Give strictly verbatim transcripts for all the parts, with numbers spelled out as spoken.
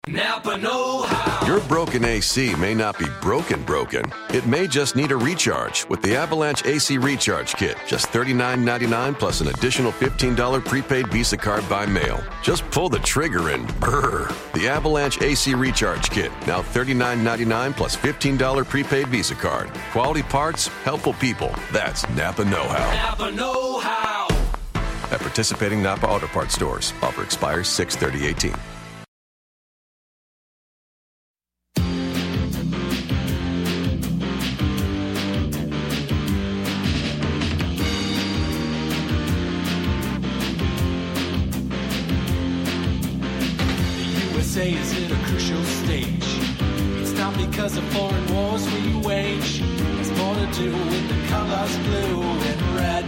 Napa know-how. Your broken A C may not be broken broken. It may just need a recharge with the Avalanche A C Recharge Kit. Just thirty-nine ninety-nine plus an additional fifteen dollars prepaid Visa card by mail. Just pull the trigger and brrr. The Avalanche A C Recharge Kit. Now thirty-nine ninety-nine plus fifteen dollars prepaid Visa card. Quality parts, helpful people. That's Napa know-how. Napa know-how. At participating Napa Auto Parts stores. Offer expires six thirty eighteen. Is at a crucial stage. It's not because of foreign wars we wage. It's more to do with the colors blue and red.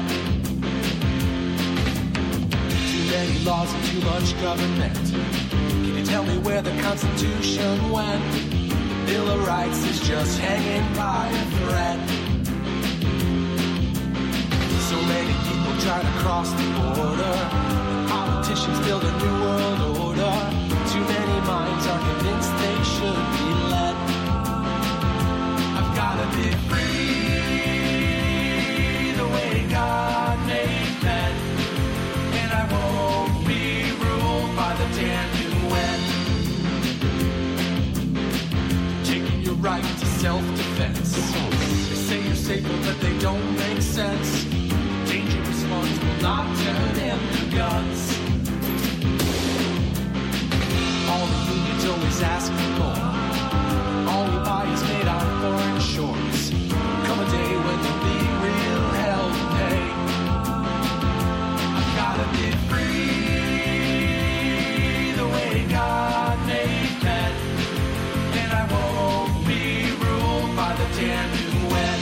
Too many laws and too much government. Can you tell me where the Constitution went? The Bill of Rights is just hanging by a thread. So many people try to cross the border. Politicians build a new world order. Too many minds are convinced they should be led. I've gotta be free the way God made men. And I won't be ruled by the damn U N. Taking your right to self-defense. They say you're safer but they don't make sense. Dangerous ones will not turn into guns. All the unions always ask for more. All we buy is made on foreign shores. Come a day when there'll be real hell to pay. I've gotta be free the way God made men. And I won't be ruled by the damn U N.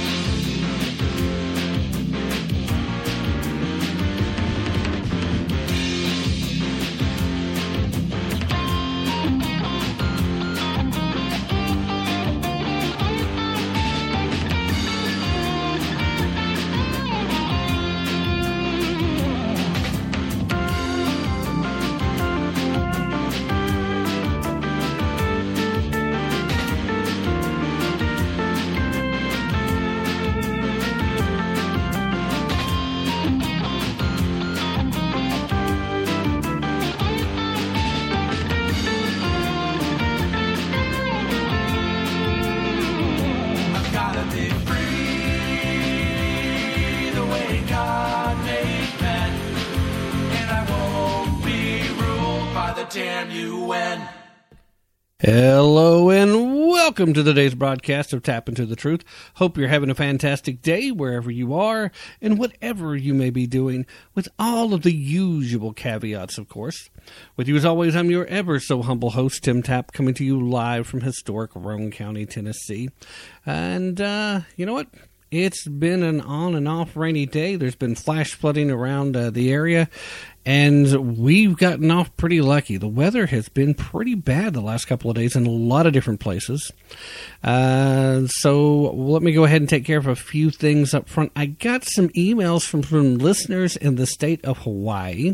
Damn U N. Hello and welcome to today's broadcast of Tap Into the Truth. Hope you're having a fantastic day wherever you are and whatever you may be doing, with all of the usual caveats, of course. With you as always, I'm your ever so humble host, Tim Tapp, coming to you live from historic Roane County, Tennessee. And uh, you know what? It's been an on and off rainy day. There's been flash flooding around uh, the area, and we've gotten off pretty lucky. The weather has been pretty bad the last couple of days in a lot of different places. Uh, so let me go ahead and take care of a few things up front. I got some emails from, from listeners in the state of Hawaii.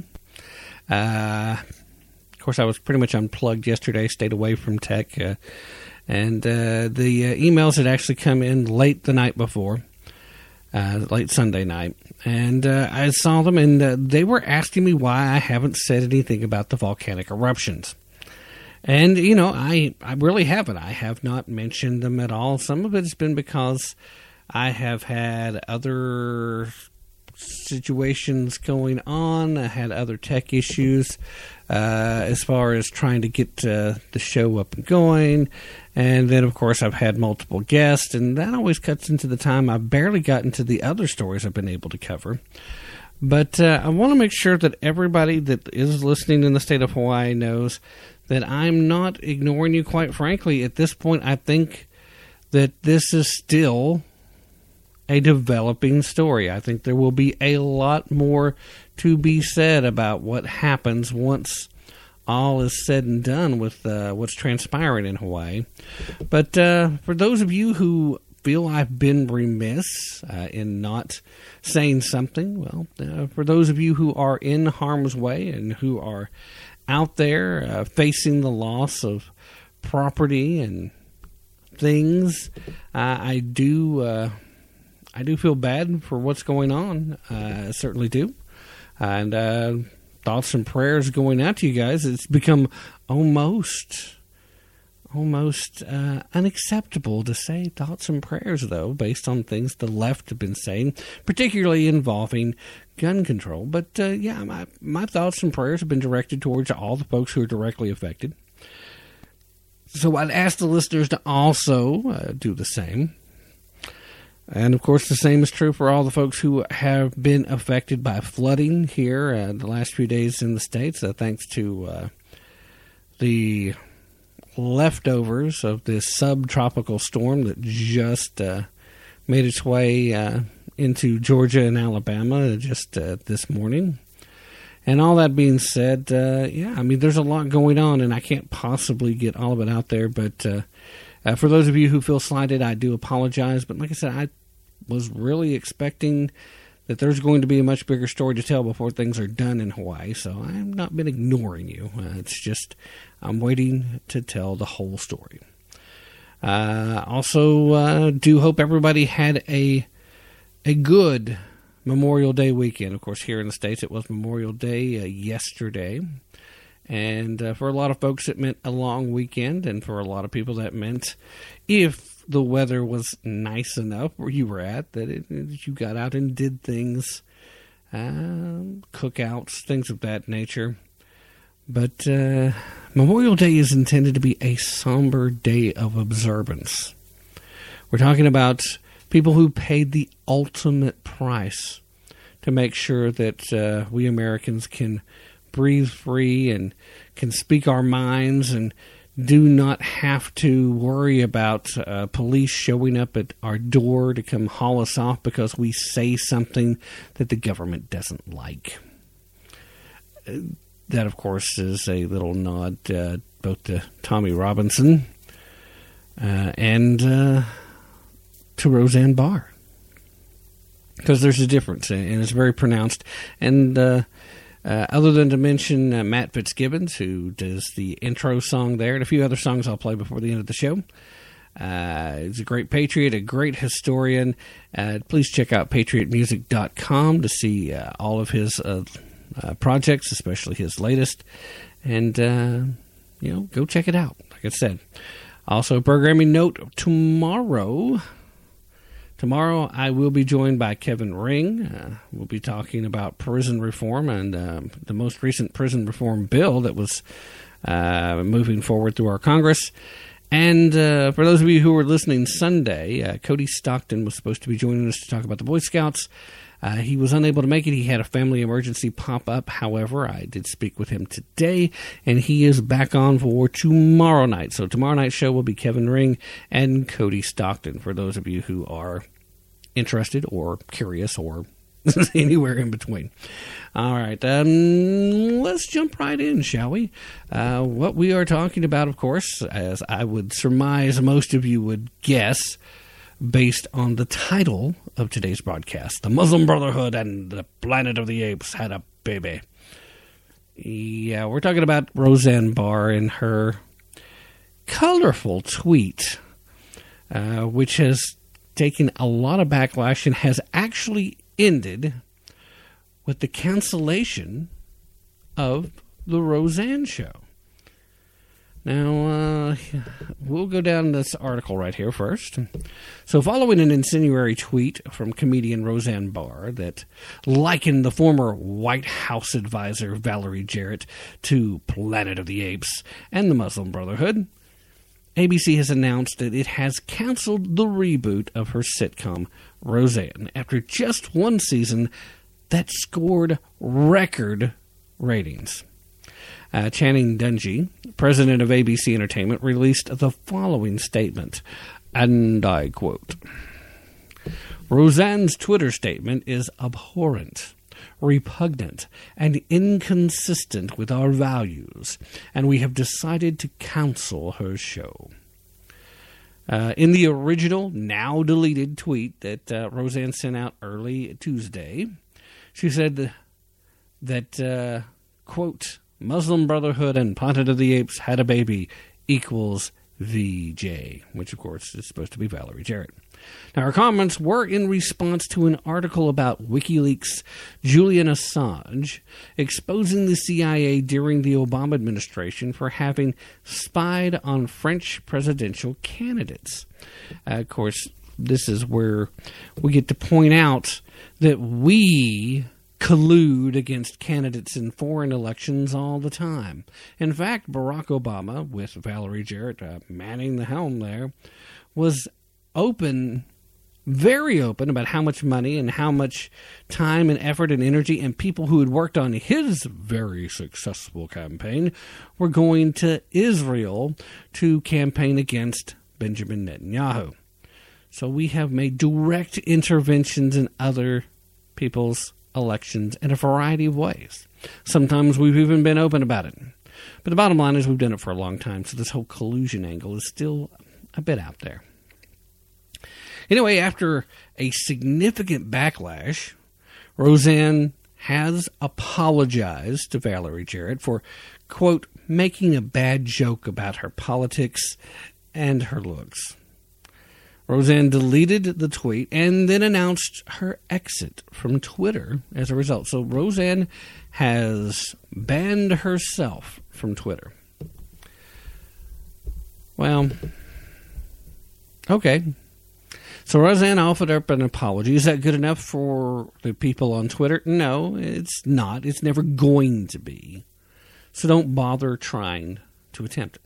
Uh, of course, I was pretty much unplugged yesterday, stayed away from tech. Uh, and uh, the uh, emails had actually come in late the night before. Uh, late Sunday night, and uh, I saw them, and uh, they were asking me why I haven't said anything about the volcanic eruptions. And, you know, I, I really haven't. I have not mentioned them at all. Some of it has been because I have had other situations going on. I had other tech issues uh, as far as trying to get uh, the show up and going. And then, of course, I've had multiple guests, and that always cuts into the time. I've barely gotten to the other stories I've been able to cover. But uh, I want to make sure that everybody that is listening in the state of Hawaii knows that I'm not ignoring you, quite frankly. At this point, I think that this is still a developing story. I think there will be a lot more to be said about what happens once all is said and done with uh, what's transpiring in Hawaii. But uh, for those of you who feel I've been remiss uh, in not saying something, well, uh, for those of you who are in harm's way and who are out there uh, facing the loss of property and things, uh, I do uh, I do feel bad for what's going on. Uh, I certainly do. And uh, thoughts and prayers going out to you guys. It's become almost, almost uh, unacceptable to say thoughts and prayers, though, based on things the left have been saying, particularly involving gun control. But, uh, yeah, my, my thoughts and prayers have been directed towards all the folks who are directly affected. So I'd ask the listeners to also uh, do the same. And, of course, the same is true for all the folks who have been affected by flooding here uh, the last few days in the States, uh, thanks to uh, the leftovers of this subtropical storm that just uh, made its way uh, into Georgia and Alabama just uh, this morning. And all that being said, uh, yeah, I mean, there's a lot going on, and I can't possibly get all of it out there, but uh, Uh, for those of you who feel slighted, I do apologize. But like I said, I was really expecting that there's going to be a much bigger story to tell before things are done in Hawaii. So I've not been ignoring you. Uh, it's just I'm waiting to tell the whole story. Uh, also, uh, do hope everybody had a a good Memorial Day weekend. Of course, here in the States, it was Memorial Day uh, yesterday. And uh, for a lot of folks, it meant a long weekend. And for a lot of people, that meant if the weather was nice enough where you were at, that it, you got out and did things, uh, cookouts, things of that nature. But uh, Memorial Day is intended to be a somber day of observance. We're talking about people who paid the ultimate price to make sure that uh, we Americans can breathe free and can speak our minds and do not have to worry about uh, police showing up at our door to come haul us off because we say something that the government doesn't like. Uh, that, of course, is a little nod uh, both to Tommy Robinson uh, and uh, to Roseanne Barr. Because there's a difference, and it's very pronounced. And uh, uh, other than to mention uh, Matt Fitzgibbons, who does the intro song there, and a few other songs I'll play before the end of the show. Uh, he's a great patriot, a great historian. Uh, please check out patriot music dot com to see uh, all of his uh, uh, projects, especially his latest. And, uh, you know, go check it out, like I said. Also, programming note, tomorrow... Tomorrow, I will be joined by Kevin Ring. Uh, we'll be talking about prison reform and uh, the most recent prison reform bill that was uh, moving forward through our Congress. And uh, for those of you who were listening Sunday, uh, Cody Stockton was supposed to be joining us to talk about the Boy Scouts. Uh, he was unable to make it. He had a family emergency pop up. However, I did speak with him today, and he is back on for tomorrow night. So tomorrow night's show will be Kevin Ring and Cody Stockton, for those of you who are interested or curious or anywhere in between. All right, um, let's jump right in, shall we? Uh, what we are talking about, of course, as I would surmise most of you would guess, based on the title of today's broadcast, The Muslim Brotherhood and the Planet of the Apes Had a Baby. Yeah, we're talking about Roseanne Barr and her colorful tweet, uh, which has taken a lot of backlash and has actually ended with the cancellation of the Roseanne Show. Now, uh, we'll go down this article right here first. So, following an incendiary tweet from comedian Roseanne Barr that likened the former White House advisor Valerie Jarrett to Planet of the Apes and the Muslim Brotherhood, A B C has announced that it has canceled the reboot of her sitcom Roseanne after just one season that scored record ratings. Uh, Channing Dungey, president of A B C Entertainment, released the following statement, and I quote, "Roseanne's Twitter statement is abhorrent, repugnant, and inconsistent with our values, and we have decided to cancel her show." Uh, in the original, now deleted tweet that uh, Roseanne sent out early Tuesday, she said that, uh, quote, Muslim Brotherhood and Planet of the Apes had a baby equals V J, which of course is supposed to be Valerie Jarrett. Now, her comments were in response to an article about WikiLeaks' Julian Assange exposing the C I A during the Obama administration for having spied on French presidential candidates. Uh, of course, this is where we get to point out that we collude against candidates in foreign elections all the time. In fact, Barack Obama, with Valerie Jarrett uh, manning the helm there, was open, very open about how much money and how much time and effort and energy and people who had worked on his very successful campaign were going to Israel to campaign against Benjamin Netanyahu. So we have made direct interventions in other people's elections in a variety of ways. Sometimes we've even been open about it. But the bottom line is we've done it for a long time, so this whole collusion angle is still a bit out there. Anyway, after a significant backlash, Roseanne has apologized to Valerie Jarrett for, quote, making a bad joke about her politics and her looks. Roseanne deleted the tweet and then announced her exit from Twitter as a result. So Roseanne has banned herself from Twitter. Well, okay. So Roseanne offered up an apology. Is that good enough for the people on Twitter? No, it's not. It's never going to be. So don't bother trying to attempt it.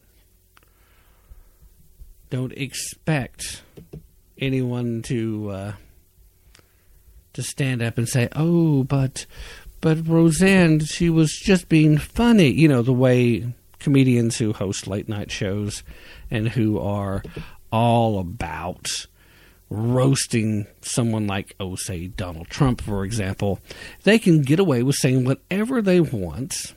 Don't expect anyone to uh, to stand up and say, "Oh, but but Roseanne, she was just being funny." You know, the way comedians who host late night shows and who are all about roasting someone like, oh, say, Donald Trump, for example, they can get away with saying whatever they want.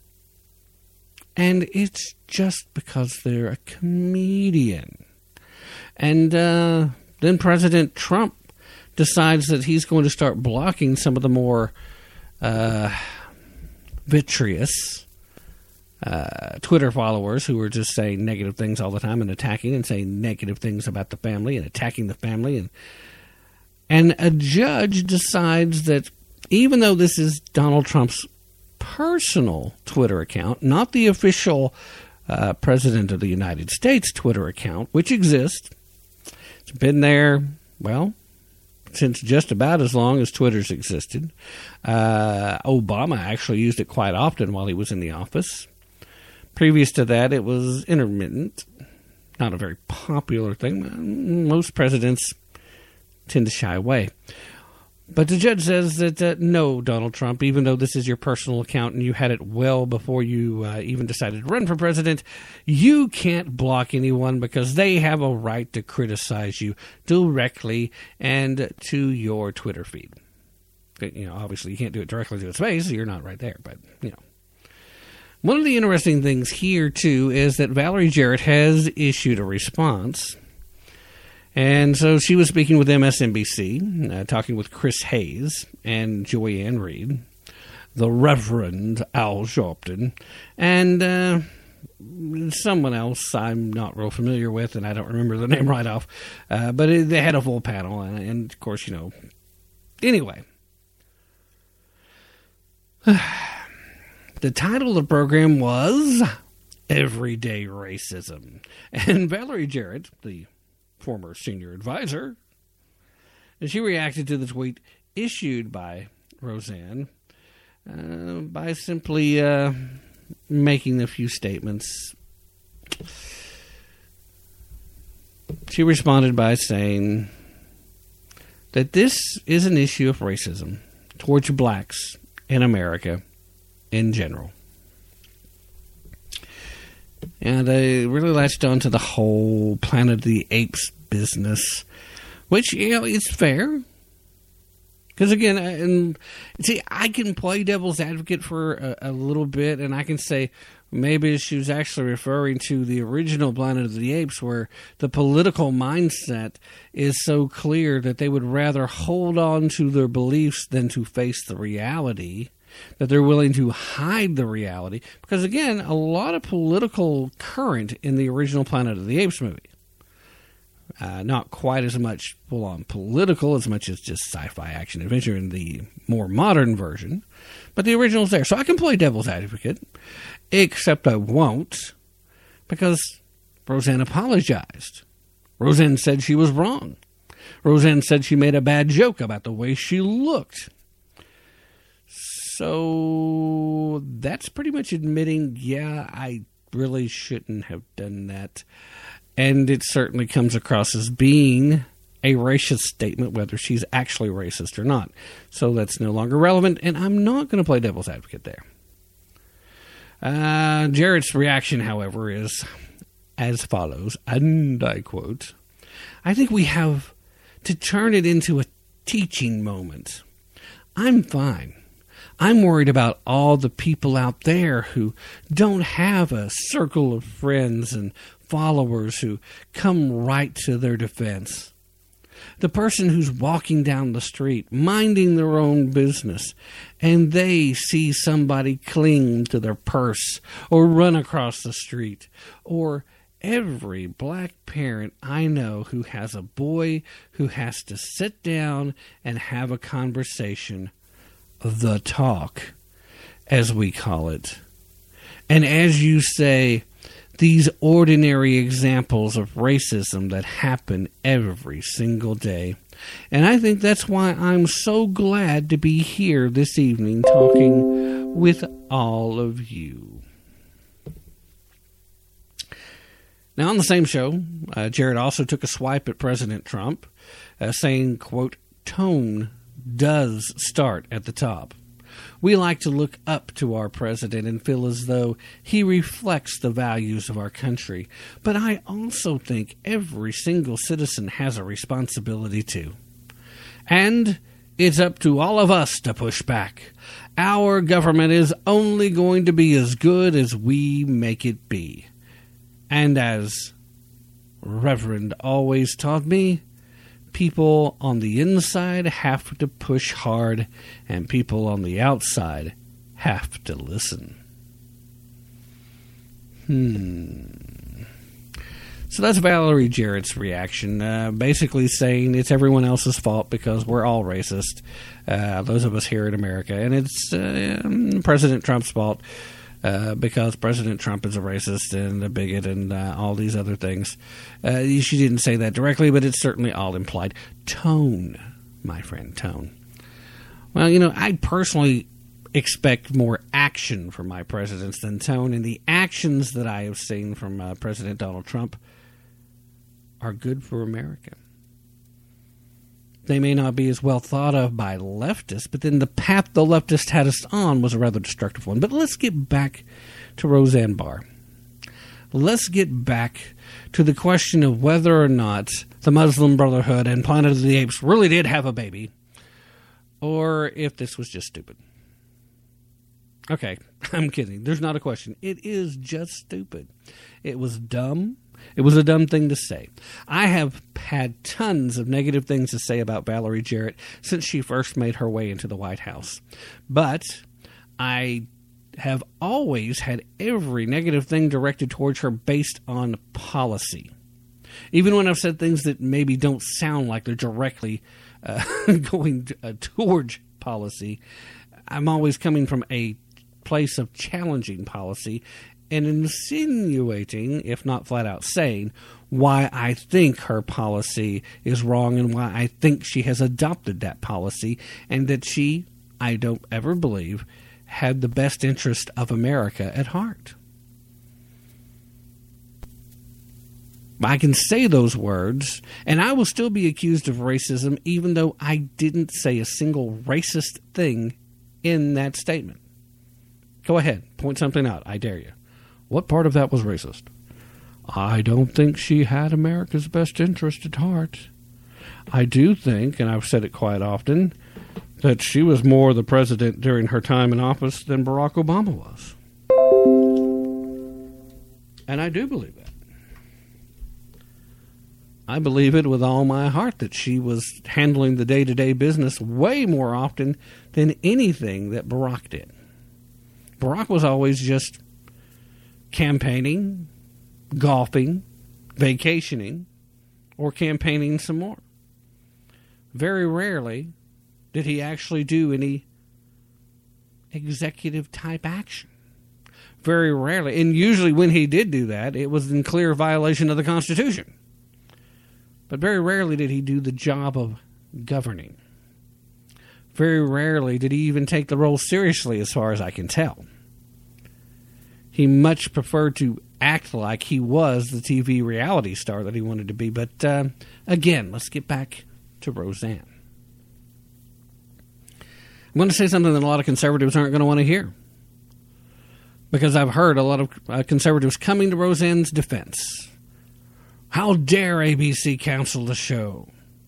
And it's just because they're a comedian. And uh, then President Trump decides that he's going to start blocking some of the more uh, vitreous uh, Twitter followers who are just saying negative things all the time and attacking and saying negative things about the family and attacking the family. And, and a judge decides that even though this is Donald Trump's personal Twitter account, not the official uh, President of the United States Twitter account, which exists. It's been there, well, since just about as long as Twitter's existed. Uh, Obama actually used it quite often while he was in the office. Previous to that, it was intermittent, not a very popular thing. Most presidents tend to shy away. But the judge says that, uh, no, Donald Trump, even though this is your personal account and you had it well before you uh, even decided to run for president, you can't block anyone because they have a right to criticize you directly and to your Twitter feed. You know, obviously you can't do it directly to his face, so you're not right there, but, you know. One of the interesting things here, too, is that Valerie Jarrett has issued a response. And so she was speaking with M S N B C, uh, talking with Chris Hayes and Joy-Ann Reid, the Reverend Al Sharpton, and uh, someone else I'm not real familiar with, and I don't remember the name right off. Uh, but it, they had a full panel, and, and of course, you know. Anyway. The title of the program was Everyday Racism. And Valerie Jarrett, the former senior advisor, and she reacted to the tweet issued by Roseanne uh, by simply uh, making a few statements. She responded by saying that this is an issue of racism towards blacks in America in general. And I really latched on to the whole Planet of the Apes business, which, you know, it's fair. Because, again, and see, I can play devil's advocate for a, a little bit, and I can say maybe she was actually referring to the original Planet of the Apes, where the political mindset is so clear that they would rather hold on to their beliefs than to face the reality. that they're willing to hide the reality. Because, again, a lot of political current in the original Planet of the Apes movie. Uh, not quite as much full-on political as much as just sci-fi action adventure in the more modern version. But the original's there. So I can play devil's advocate, except I won't, because Roseanne apologized. Roseanne said she was wrong. Roseanne said she made a bad joke about the way she looked. So that's pretty much admitting, yeah, I really shouldn't have done that. And it certainly comes across as being a racist statement, whether she's actually racist or not. So that's no longer relevant, and I'm not going to play devil's advocate there. Uh, Jarrett's reaction, however, is as follows, and I quote, "I think we have to turn it into a teaching moment. I'm fine. I'm worried about all the people out there who don't have a circle of friends and followers who come right to their defense. The person who's walking down the street, minding their own business, and they see somebody cling to their purse or run across the street, or every black parent I know who has a boy who has to sit down and have a conversation, the talk, as we call it. And as you say, these ordinary examples of racism that happen every single day. And I think that's why I'm so glad to be here this evening talking with all of you." Now, on the same show, uh, Jarrett also took a swipe at President Trump, uh, saying, quote, "Tone does start at the top. We like to look up to our president and feel as though he reflects the values of our country. But I also think every single citizen has a responsibility too. And it's up to all of us to push back. Our government is only going to be as good as we make it be. And as Reverend always taught me, people on the inside have to push hard, and people on the outside have to listen." Hmm. So that's Valerie Jarrett's reaction, uh, basically saying it's everyone else's fault because we're all racist, uh, those of us here in America, and it's uh, President Trump's fault Uh, because President Trump is a racist and a bigot and uh, all these other things. Uh, she didn't say that directly, but it's certainly all implied. Tone, my friend, tone. Well, you know, I personally expect more action from my presidents than tone, and the actions that I have seen from uh, President Donald Trump are good for America. They may not be as well thought of by leftists, but then the path the leftists had us on was a rather destructive one. But let's get back to Roseanne Barr. Let's get back to the question of whether or not the Muslim Brotherhood and Planet of the Apes really did have a baby, or if this was just stupid. Okay, I'm kidding. There's not a question. It is just stupid. It was dumb. It was a dumb thing to say. I have had tons of negative things to say about Valerie Jarrett since she first made her way into the White House. But I have always had every negative thing directed towards her based on policy. Even when I've said things that maybe don't sound like they're directly uh, going uh, towards policy, I'm always coming from a place of challenging policy and insinuating, if not flat out saying, why I think her policy is wrong and why I think she has adopted that policy, and that she, I don't ever believe, had the best interest of America at heart. I can say those words, and I will still be accused of racism even though I didn't say a single racist thing in that statement. Go ahead, point something out, I dare you. What part of that was racist? I don't think she had America's best interest at heart. I do think, and I've said it quite often, that she was more the president during her time in office than Barack Obama was. And I do believe that. I believe it with all my heart that she was handling the day-to-day business way more often than anything that Barack did. Barack was always just campaigning, golfing, vacationing, or campaigning some more. Very rarely did he actually do any executive-type action. Very rarely. And usually when he did do that, it was in clear violation of the Constitution. But very rarely did he do the job of governing. Very rarely did he even take the role seriously, as far as I can tell. He much preferred to act like he was the T V reality star that he wanted to be. But uh, again, let's get back to Roseanne. I'm going to say something that a lot of conservatives aren't going to want to hear, because I've heard a lot of uh, conservatives coming to Roseanne's defense. How dare A B C cancel the show?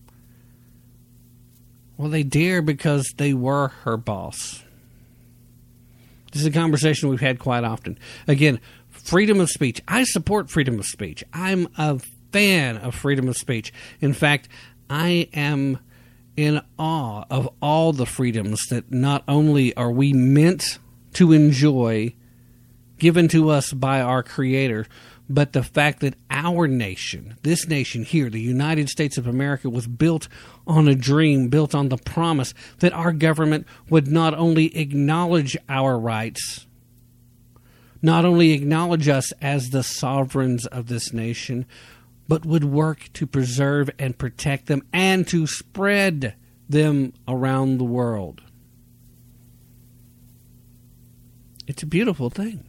Well, they dare because they were her boss. This is a conversation we've had quite often. Again, freedom of speech. I support freedom of speech. I'm a fan of freedom of speech. In fact, I am in awe of all the freedoms that not only are we meant to enjoy, given to us by our Creator, but the fact that our nation, this nation here, the United States of America, was built on a dream, built on the promise that our government would not only acknowledge our rights, not only acknowledge us as the sovereigns of this nation, but would work to preserve and protect them and to spread them around the world. It's a beautiful thing.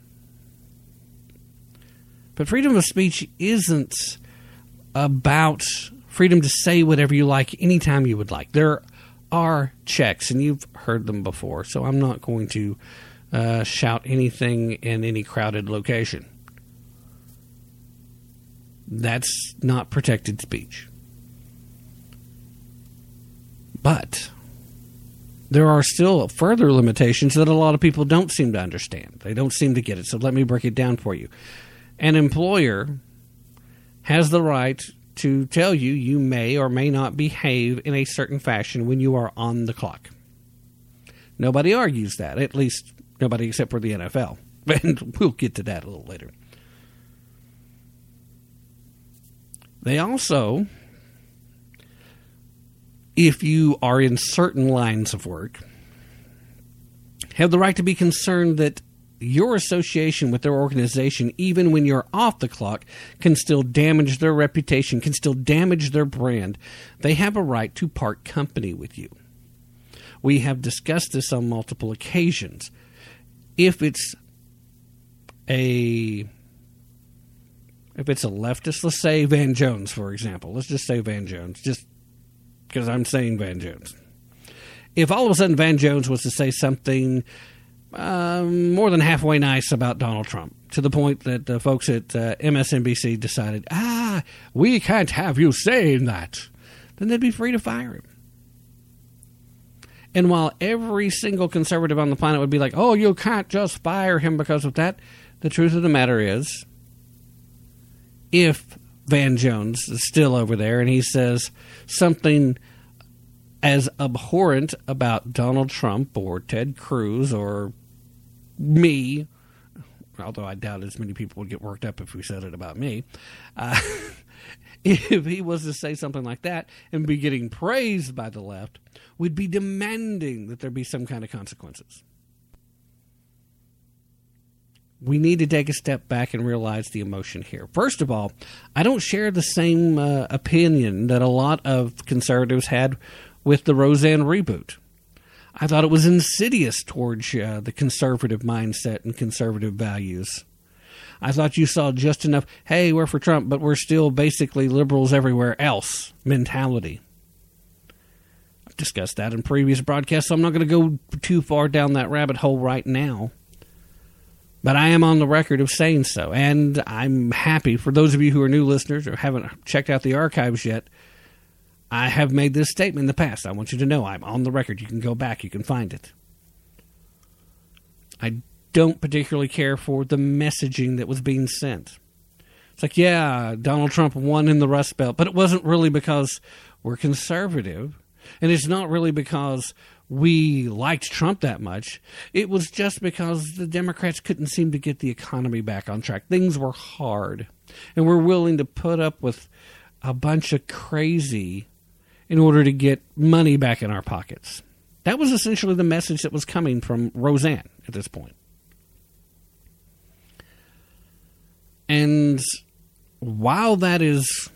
But freedom of speech isn't about freedom to say whatever you like anytime you would like. There are checks, and you've heard them before, so I'm not going to uh, shout anything in any crowded location. That's not protected speech. But there are still further limitations that a lot of people don't seem to understand. They don't seem to get it, so let me break it down for you. An employer has the right to tell you you may or may not behave in a certain fashion when you are on the clock. Nobody argues that, at least nobody except for the N F L. And we'll get to that a little later. They also, if you are in certain lines of work, have the right to be concerned that your association with their organization, even when you're off the clock, can still damage their reputation, can still damage their brand. They have a right to part company with you. We have discussed this on multiple occasions. If it's a if it's a leftist, let's say Van Jones, for example. Let's just say Van Jones, just because I'm saying Van Jones. If all of a sudden Van Jones was to say something Um, more than halfway nice about Donald Trump, to the point that uh, folks at uh, M S N B C decided, ah, we can't have you saying that, then they'd be free to fire him. And while every single conservative on the planet would be like, oh, you can't just fire him because of that, the truth of the matter is, if Van Jones is still over there and he says something as abhorrent about Donald Trump or Ted Cruz or me, although I doubt as many people would get worked up if we said it about me, uh, if he was to say something like that and be getting praised by the left, we'd be demanding that there be some kind of consequences. We need to take a step back and realize the emotion here. First of all, I don't share the same uh, opinion that a lot of conservatives had with the Roseanne reboot. I thought it was insidious towards uh, the conservative mindset and conservative values. I thought you saw just enough, hey, we're for Trump, but we're still basically liberals everywhere else mentality. I've discussed that in previous broadcasts, so I'm not going to go too far down that rabbit hole right now. But I am on the record of saying so, and I'm happy for those of you who are new listeners or haven't checked out the archives yet. I have made this statement in the past. I want you to know I'm on the record. You can go back. You can find it. I don't particularly care for the messaging that was being sent. It's like, yeah, Donald Trump won in the Rust Belt, but it wasn't really because we're conservative, and it's not really because we liked Trump that much. It was just because the Democrats couldn't seem to get the economy back on track. Things were hard, and we're willing to put up with a bunch of crazy in order to get money back in our pockets. That was essentially the message that was coming from Roseanne at this point. And while that is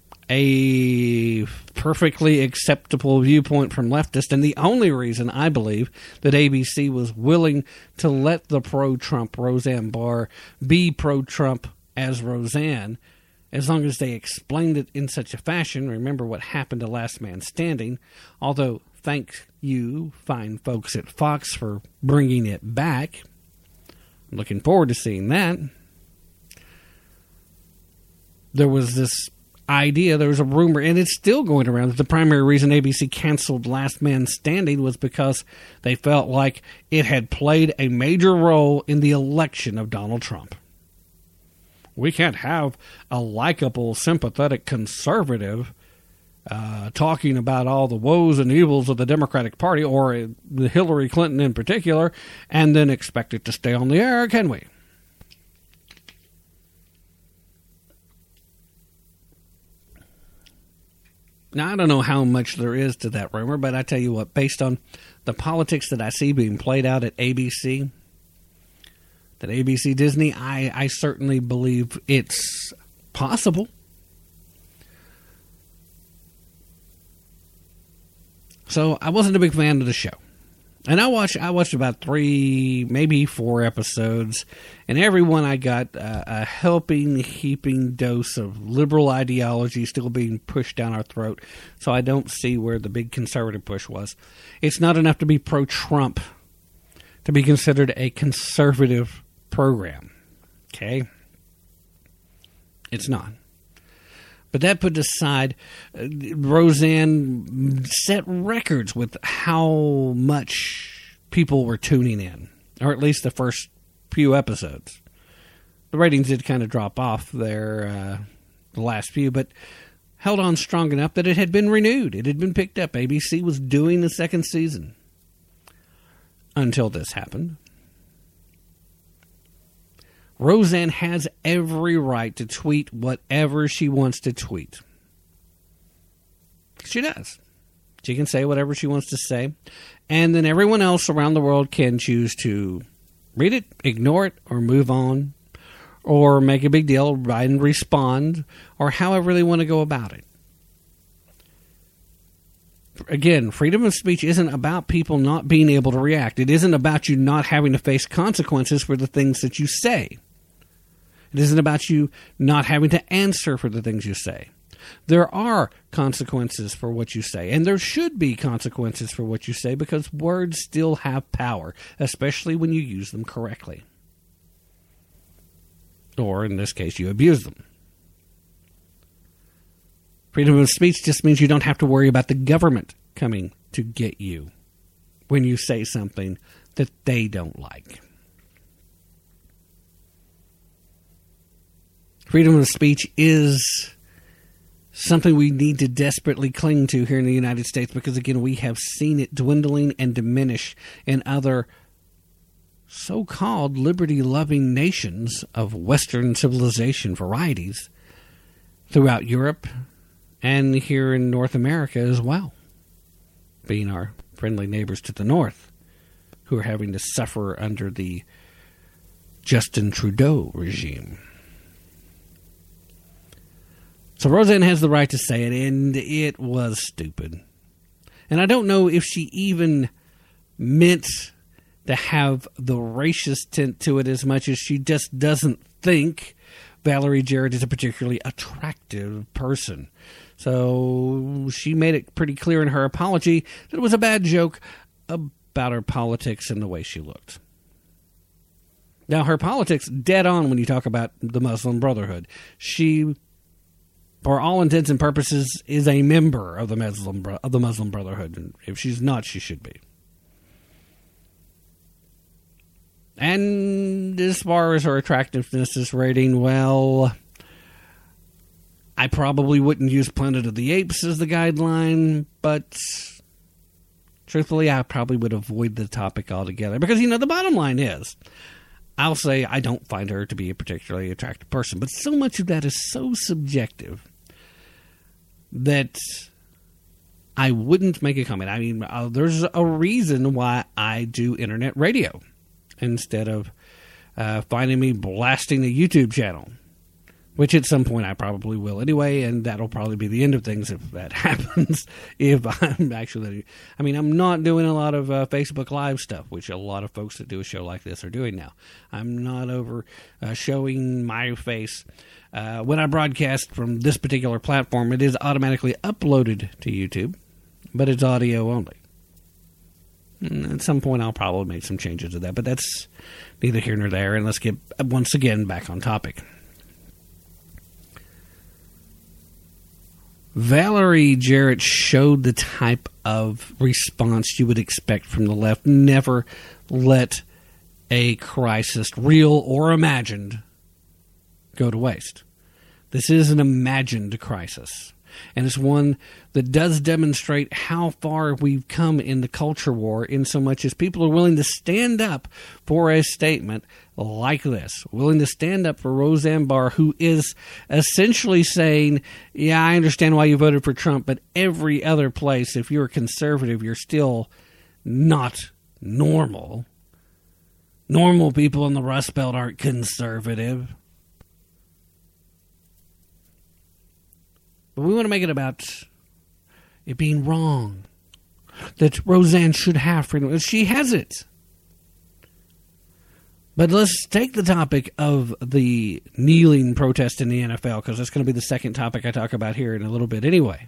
a perfectly acceptable viewpoint from leftists, and the only reason I believe that A B C was willing to let the pro-Trump Roseanne Barr be pro-Trump as Roseanne, as long as they explained it in such a fashion. Remember what happened to Last Man Standing, although thank you, fine folks at Fox, for bringing it back. I'm looking forward to seeing that. There was this idea, there was a rumor, and it's still going around, that the primary reason A B C canceled Last Man Standing was because they felt like it had played a major role in the election of Donald Trump. We can't have a likable, sympathetic conservative uh, talking about all the woes and evils of the Democratic Party, or uh, Hillary Clinton in particular, and then expect it to stay on the air, can we? Now, I don't know how much there is to that rumor, but I tell you what, based on the politics that I see being played out at A B C, that A B C Disney, I, I certainly believe it's possible. So I wasn't a big fan of the show. And I watched I watched about three, maybe four episodes, and every one I got uh, a helping, heaping dose of liberal ideology still being pushed down our throat. So I don't see where the big conservative push was. It's not enough to be pro-Trump to be considered a conservative program. Okay? It's not. But that put aside, uh, Roseanne set records with how much people were tuning in, or at least the first few episodes. The ratings did kind of drop off there, uh, the last few, but held on strong enough that it had been renewed. It had been picked up. A B C was doing the second season until this happened. Roseanne has every right to tweet whatever she wants to tweet. She does. She can say whatever she wants to say. And then everyone else around the world can choose to read it, ignore it, or move on, or make a big deal, write and respond, or however they want to go about it. Again, freedom of speech isn't about people not being able to react. It isn't about you not having to face consequences for the things that you say. It isn't about you not having to answer for the things you say. There are consequences for what you say, and there should be consequences for what you say, because words still have power, especially when you use them correctly. Or, in this case, you abuse them. Freedom of speech just means you don't have to worry about the government coming to get you when you say something that they don't like. Freedom of speech is something we need to desperately cling to here in the United States, because, again, we have seen it dwindling and diminish in other so-called liberty-loving nations of Western civilization varieties throughout Europe and here in North America as well, being our friendly neighbors to the north, who are having to suffer under the Justin Trudeau regime. So Roseanne has the right to say it, and it was stupid. And I don't know if she even meant to have the racist tint to it as much as she just doesn't think Valerie Jarrett is a particularly attractive person. So she made it pretty clear in her apology that it was a bad joke about her politics and the way she looked. Now, her politics, dead on when you talk about the Muslim Brotherhood. She, for all intents and purposes, is a member of the Muslim of the Muslim Brotherhood. And if she's not, she should be. And as far as her attractiveness is rating, well, I probably wouldn't use Planet of the Apes as the guideline, but truthfully, I probably would avoid the topic altogether. Because, you know, the bottom line is, I'll say I don't find her to be a particularly attractive person, but so much of that is so subjective that I wouldn't make a comment. I mean, uh, there's a reason why I do internet radio instead of uh, finding me blasting the YouTube channel, which at some point I probably will anyway, and that'll probably be the end of things if that happens. If I'm actually, I mean, I'm not doing a lot of uh, Facebook Live stuff, which a lot of folks that do a show like this are doing now. I'm not over uh, showing my face. Uh, when I broadcast from this particular platform, it is automatically uploaded to YouTube, but it's audio only. And at some point, I'll probably make some changes to that, but that's neither here nor there, and let's get, once again, back on topic. Valerie Jarrett showed the type of response you would expect from the left. Never let a crisis, real or imagined, go to waste. This is an imagined crisis, and it's one that does demonstrate how far we've come in the culture war, in so much as people are willing to stand up for a statement like this, willing to stand up for Roseanne Barr, who is essentially saying, yeah, I understand why you voted for Trump, but every other place, if you're a conservative, you're still not normal. Normal people in the Rust Belt aren't conservative. But we want to make it about it being wrong, that Roseanne should have freedom. She has it. But let's take the topic of the kneeling protest in the N F L, because that's going to be the second topic I talk about here in a little bit anyway.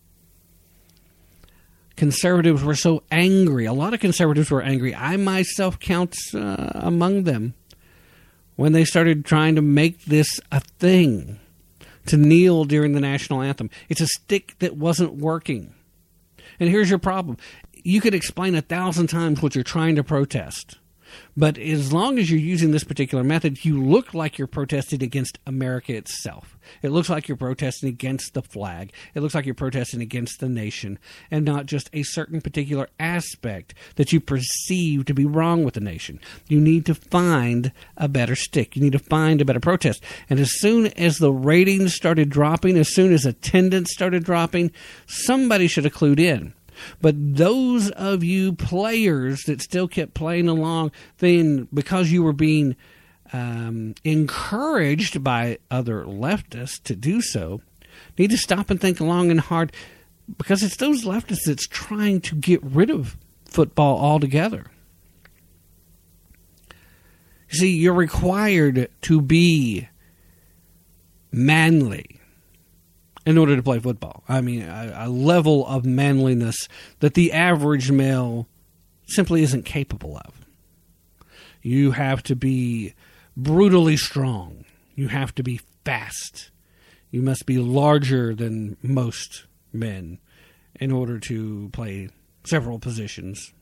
Conservatives were so angry. A lot of conservatives were angry. I myself count uh, among them when they started trying to make this a thing, to kneel during the national anthem. It's a stick that wasn't working. And here's your problem. You could explain a thousand times what you're trying to protest, but as long as you're using this particular method, you look like you're protesting against America itself. It looks like you're protesting against the flag. It looks like you're protesting against the nation, and not just a certain particular aspect that you perceive to be wrong with the nation. You need to find a better stick. You need to find a better protest. And as soon as the ratings started dropping, as soon as attendance started dropping, somebody should have clued in. But those of you players that still kept playing along, then because you were being um, encouraged by other leftists to do so, need to stop and think long and hard, because it's those leftists that's trying to get rid of football altogether. You see, you're required to be manly in order to play football. I mean, a, a level of manliness that the average male simply isn't capable of. You have to be brutally strong. You have to be fast. You must be larger than most men in order to play several positions.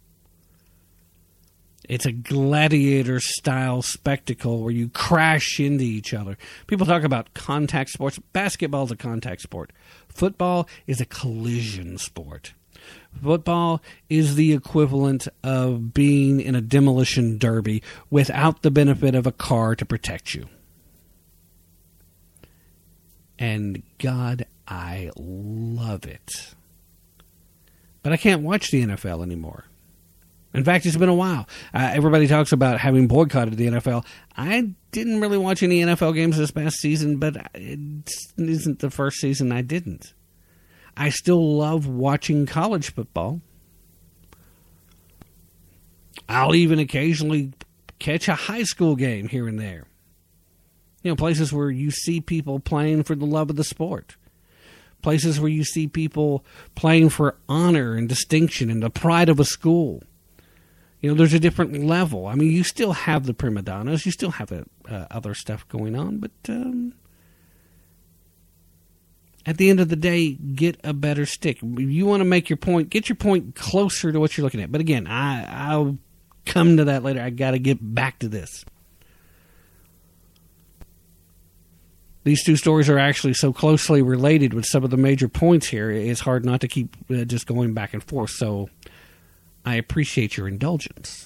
It's a gladiator-style spectacle where you crash into each other. People talk about contact sports. Basketball is a contact sport. Football is a collision sport. Football is the equivalent of being in a demolition derby without the benefit of a car to protect you. And God, I love it. But I can't watch the N F L anymore. In fact, it's been a while. Uh, everybody talks about having boycotted the N F L. I didn't really watch any N F L games this past season, but it isn't the first season I didn't. I still love watching college football. I'll even occasionally catch a high school game here and there. You know, places where you see people playing for the love of the sport. Places where you see people playing for honor and distinction and the pride of a school. You know, there's a different level. I mean, you still have the prima donnas. You still have the, uh, other stuff going on. But um, at the end of the day, get a better stick. If you want to make your point, get your point closer to what you're looking at. But again, I, I'll come to that later. I got to get back to this. these two stories are actually so closely related with some of the major points here, it's hard not to keep uh, just going back and forth. So I appreciate your indulgence.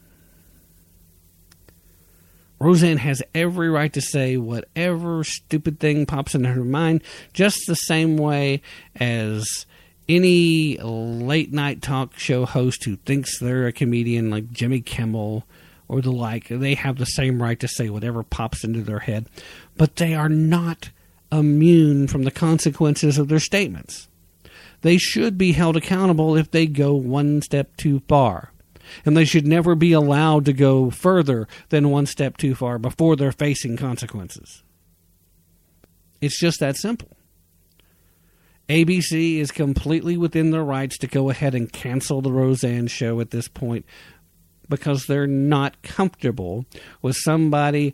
Roseanne has every right to say whatever stupid thing pops into her mind, just the same way as any late-night talk show host who thinks they're a comedian like Jimmy Kimmel or the like. They have the same right to say whatever pops into their head, but they are not immune from the consequences of their statements. They should be held accountable if they go one step too far. And they should never be allowed to go further than one step too far before they're facing consequences. It's just that simple. A B C is completely within their rights to go ahead and cancel the Roseanne show at this point because they're not comfortable with somebody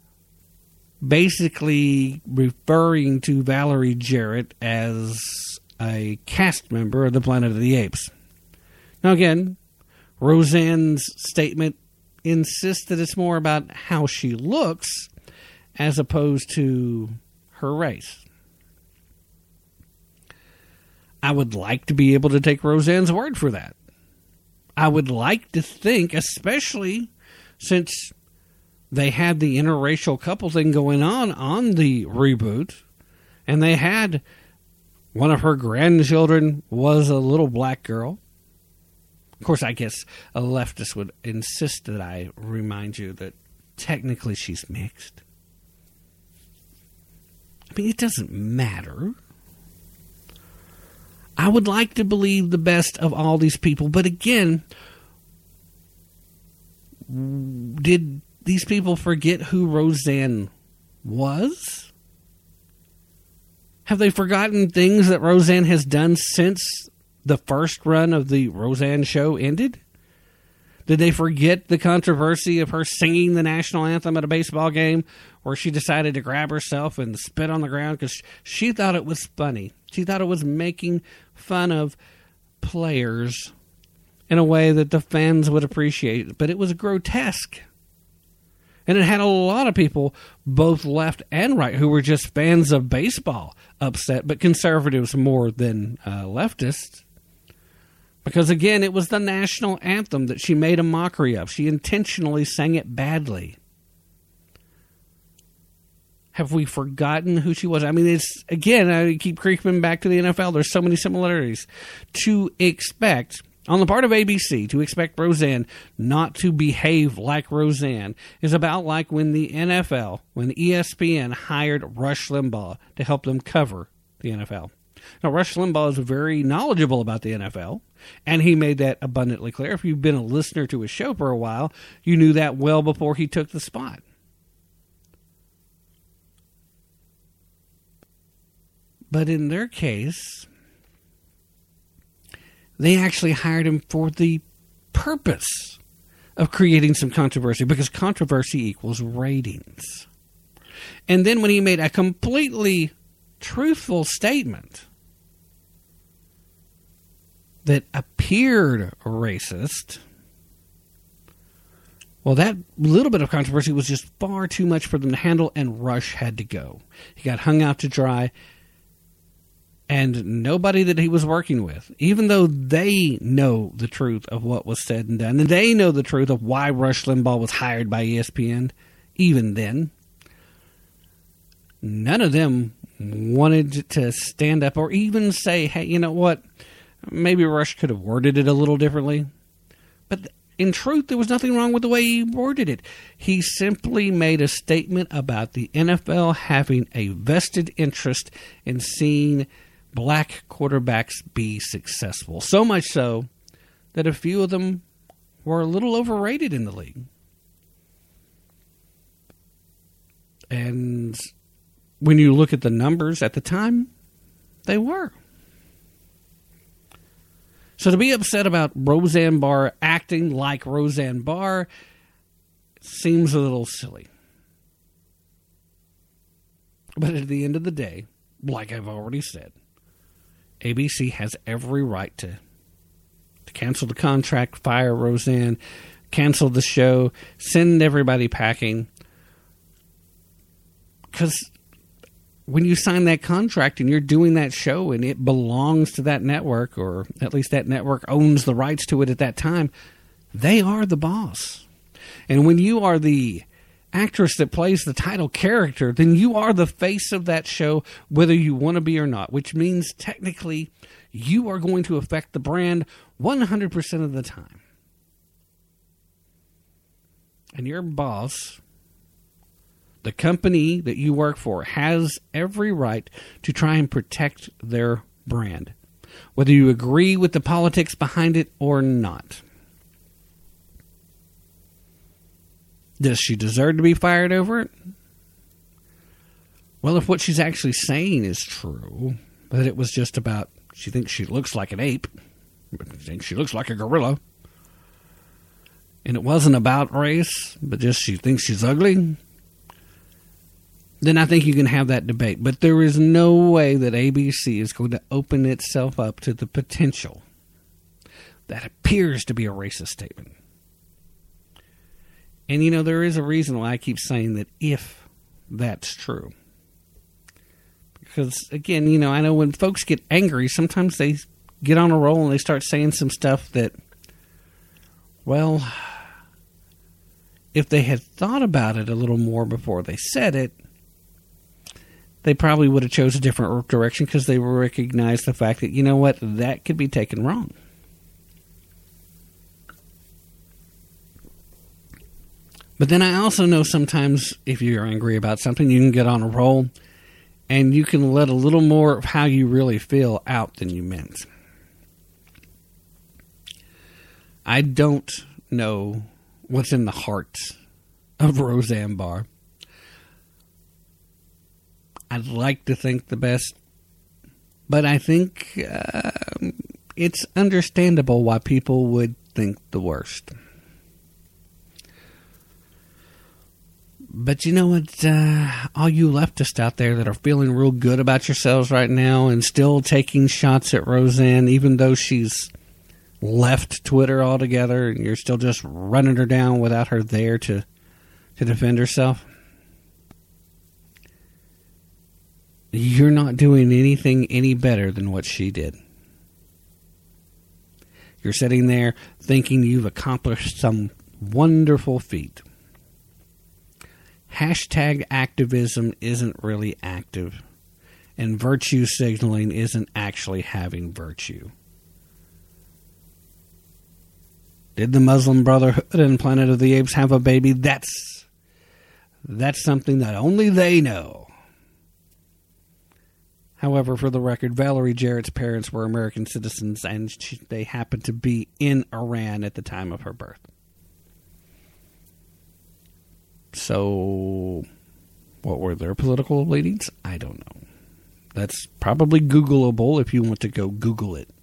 basically referring to Valerie Jarrett as a cast member of the Planet of the Apes. Now again, Roseanne's statement insists that it's more about how she looks as opposed to her race. I would like to be able to take Roseanne's word for that. I would like to think, especially since they had the interracial couple thing going on on the reboot, and they had one of her grandchildren was a little black girl. Of course, I guess a leftist would insist that I remind you that technically she's mixed. I mean, it doesn't matter. I would like to believe the best of all these people, but again, did these people forget who Roseanne was? Have they forgotten things that Roseanne has done since the first run of the Roseanne show ended? Did they forget the controversy of her singing the national anthem at a baseball game where she decided to grab herself and spit on the ground because she thought it was funny? She thought it was making fun of players in a way that the fans would appreciate, but it was grotesque. And it had a lot of people, both left and right, who were just fans of baseball upset, but conservatives more than uh, leftists. Because, again, it was the national anthem that she made a mockery of. She intentionally sang it badly. Have we forgotten who she was? I mean, it's, again, I keep creeping back to the N F L. There's so many similarities. To expect, on the part of A B C, to expect Roseanne not to behave like Roseanne is about like when the N F L, when E S P N hired Rush Limbaugh to help them cover the N F L. Now, Rush Limbaugh is very knowledgeable about the N F L, and he made that abundantly clear. If you've been a listener to his show for a while, you knew that well before he took the spot. But in their case, they actually hired him for the purpose of creating some controversy, because controversy equals ratings. And then when he made a completely truthful statement that appeared racist, well, that little bit of controversy was just far too much for them to handle, and Rush had to go. He got hung out to dry, and nobody that he was working with, even though they know the truth of what was said and done, and they know the truth of why Rush Limbaugh was hired by E S P N, even then, none of them wanted to stand up or even say, hey, you know what, maybe Rush could have worded it a little differently. But in truth, there was nothing wrong with the way he worded it. He simply made a statement about the N F L having a vested interest in seeing black quarterbacks be successful. So much so that a few of them were a little overrated in the league. And when you look at the numbers at the time, they were. So to be upset about Roseanne Barr acting like Roseanne Barr seems a little silly. But at the end of the day, like I've already said, A B C has every right to, to cancel the contract, fire Roseanne, cancel the show, send everybody packing. Because when you sign that contract and you're doing that show and it belongs to that network, or at least that network owns the rights to it at that time, they are the boss. And when you are the actress that plays the title character, then you are the face of that show, whether you want to be or not, which means technically you are going to affect the brand one hundred percent of the time. And your boss, the company that you work for, has every right to try and protect their brand, whether you agree with the politics behind it or not. Does she deserve to be fired over it? Well, if what she's actually saying is true, that it was just about, she thinks she looks like an ape, she thinks she looks like a gorilla, and it wasn't about race, but just she thinks she's ugly, then I think you can have that debate. But there is no way that A B C is going to open itself up to the potential that appears to be a racist statement. And, you know, there is a reason why I keep saying that if that's true. Because, again, you know, I know when folks get angry, sometimes they get on a roll and they start saying some stuff that, well, if they had thought about it a little more before they said it, they probably would have chose a different direction because they recognized the fact that, you know what, that could be taken wrong. But then I also know sometimes if you're angry about something, you can get on a roll and you can let a little more of how you really feel out than you meant. I don't know what's in the heart of Roseanne Barr. I'd like to think the best, but I think uh, it's understandable why people would think the worst. But you know what, uh, all you leftists out there that are feeling real good about yourselves right now and still taking shots at Roseanne, even though she's left Twitter altogether and you're still just running her down without her there to, to defend herself, you're not doing anything any better than what she did. You're sitting there thinking you've accomplished some wonderful feat. Hashtag activism isn't really active, and virtue signaling isn't actually having virtue. Did the Muslim Brotherhood and Planet of the Apes have a baby? That's that's something that only they know. However, for the record, Valerie Jarrett's parents were American citizens, and she, they happened to be in Iran at the time of her birth. So, what were their political leanings? I don't know. That's probably Googleable if you want to go Google it.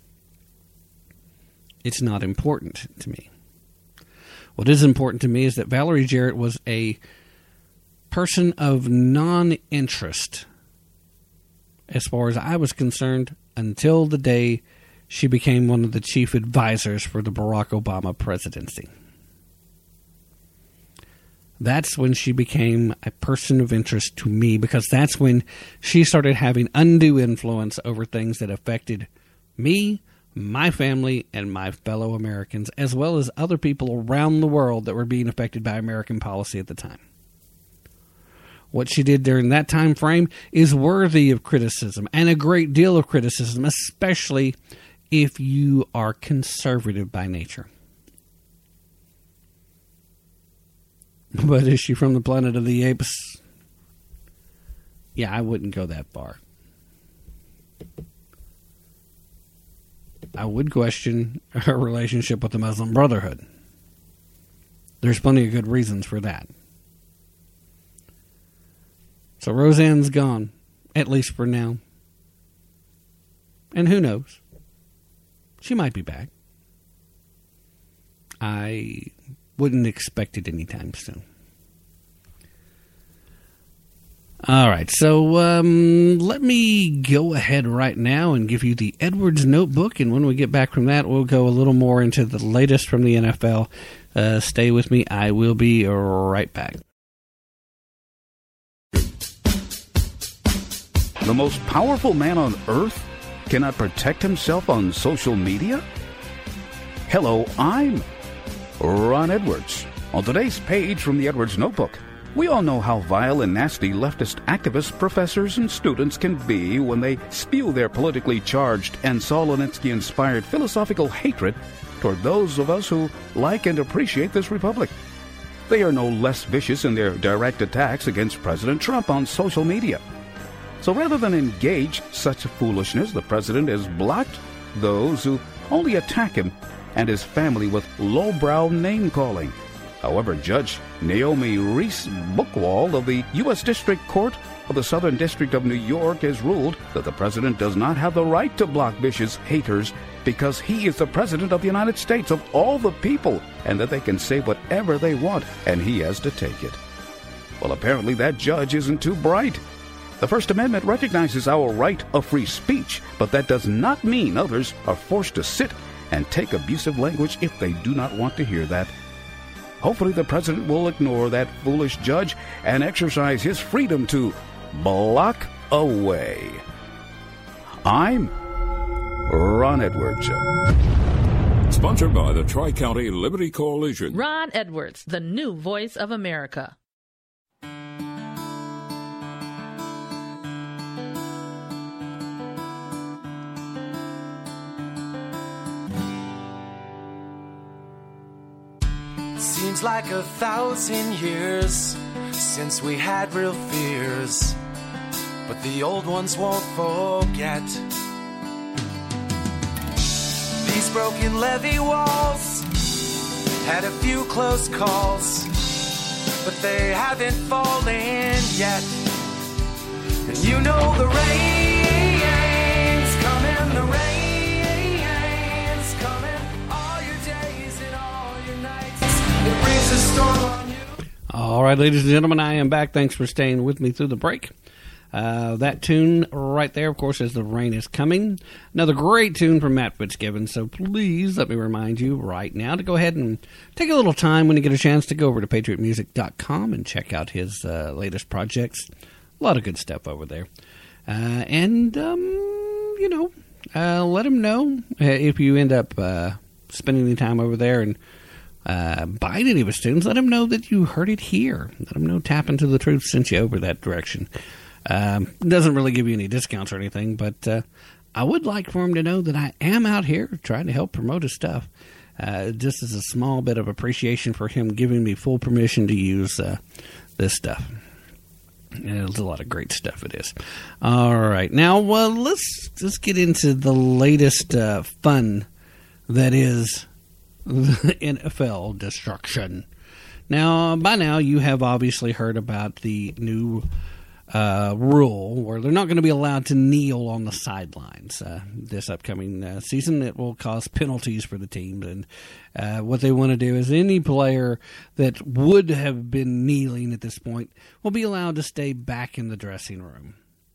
It's not important to me. What is important to me is that Valerie Jarrett was a person of non-interest, as far as I was concerned, until the day she became one of the chief advisors for the Barack Obama presidency. That's when she became a person of interest to me, because that's when she started having undue influence over things that affected me, my family, and my fellow Americans, as well as other people around the world that were being affected by American policy at the time. What she did during that time frame is worthy of criticism, and a great deal of criticism, especially if you are conservative by nature. But is she from the Planet of the Apes? Yeah, I wouldn't go that far. I would question her relationship with the Muslim Brotherhood. There's plenty of good reasons for that. So Roseanne's gone, at least for now. And who knows? She might be back. I wouldn't expect it anytime soon. All right, so um, let me go ahead right now and give you the Edwards Notebook, and when we get back from that, we'll go a little more into the latest from the N F L. Uh, stay with me. I will be right back. the most powerful man on earth cannot protect himself on social media? Hello, I'm Ron Edwards. On today's page from the Edwards Notebook, we all know how vile and nasty leftist activists, professors, and students can be when they spew their politically charged and Saul Alinsky-inspired philosophical hatred toward those of us who like and appreciate this republic. They are no less vicious in their direct attacks against President Trump on social media. So rather than engage such foolishness, the president has blocked those who only attack him and his family with lowbrow name-calling. However, Judge Naomi Reese Buchwald of the U S District Court of the Southern District of New York has ruled that the president does not have the right to block vicious haters because he is the president of the United States of all the people, and that they can say whatever they want, and he has to take it. Well, apparently that judge isn't too bright. The First Amendment recognizes our right of free speech, but that does not mean others are forced to sit and take abusive language if they do not want to hear that. Hopefully the president will ignore that foolish judge and exercise his freedom to block away. I'm Ron Edwards. Sponsored by the Tri-County Liberty Coalition. Ron Edwards, the new voice of America. Seems like a thousand years since we had real fears, but the old ones won't forget. These broken levee walls had a few close calls, but they haven't fallen yet. And you know the rain's coming, the rain's coming, all your days and all your nights. It brings a storm on you. All right, ladies and gentlemen, I am back. Thanks for staying with me through the break. Uh, that tune right there, of course, is The Rain Is Coming. Another great tune from Matt Fitzgibbon. So please let me remind you right now to go ahead and take a little time when you get a chance to go over to patriot music dot com and check out his uh, latest projects. A lot of good stuff over there. Uh, and, um, you know, uh, let him know if you end up uh, spending any time over there and uh, buying any of his tunes. Let him know that you heard it here. Let him know Tap Into the Truth sent you over that direction. Um, doesn't really give you any discounts or anything, but uh, I would like for him to know that I am out here trying to help promote his stuff. Uh, just as a small bit of appreciation for him giving me full permission to use uh, this stuff. And it's a lot of great stuff it is. All right, now uh, let's let's get into the latest uh, fun that is the N F L destruction. Now, by now, you have obviously heard about the new Uh, rule where they're not going to be allowed to kneel on the sidelines uh, this upcoming uh, season. It will cause penalties for the teams, and uh, what they want to do is any player that would have been kneeling at this point will be allowed to stay back in the dressing room.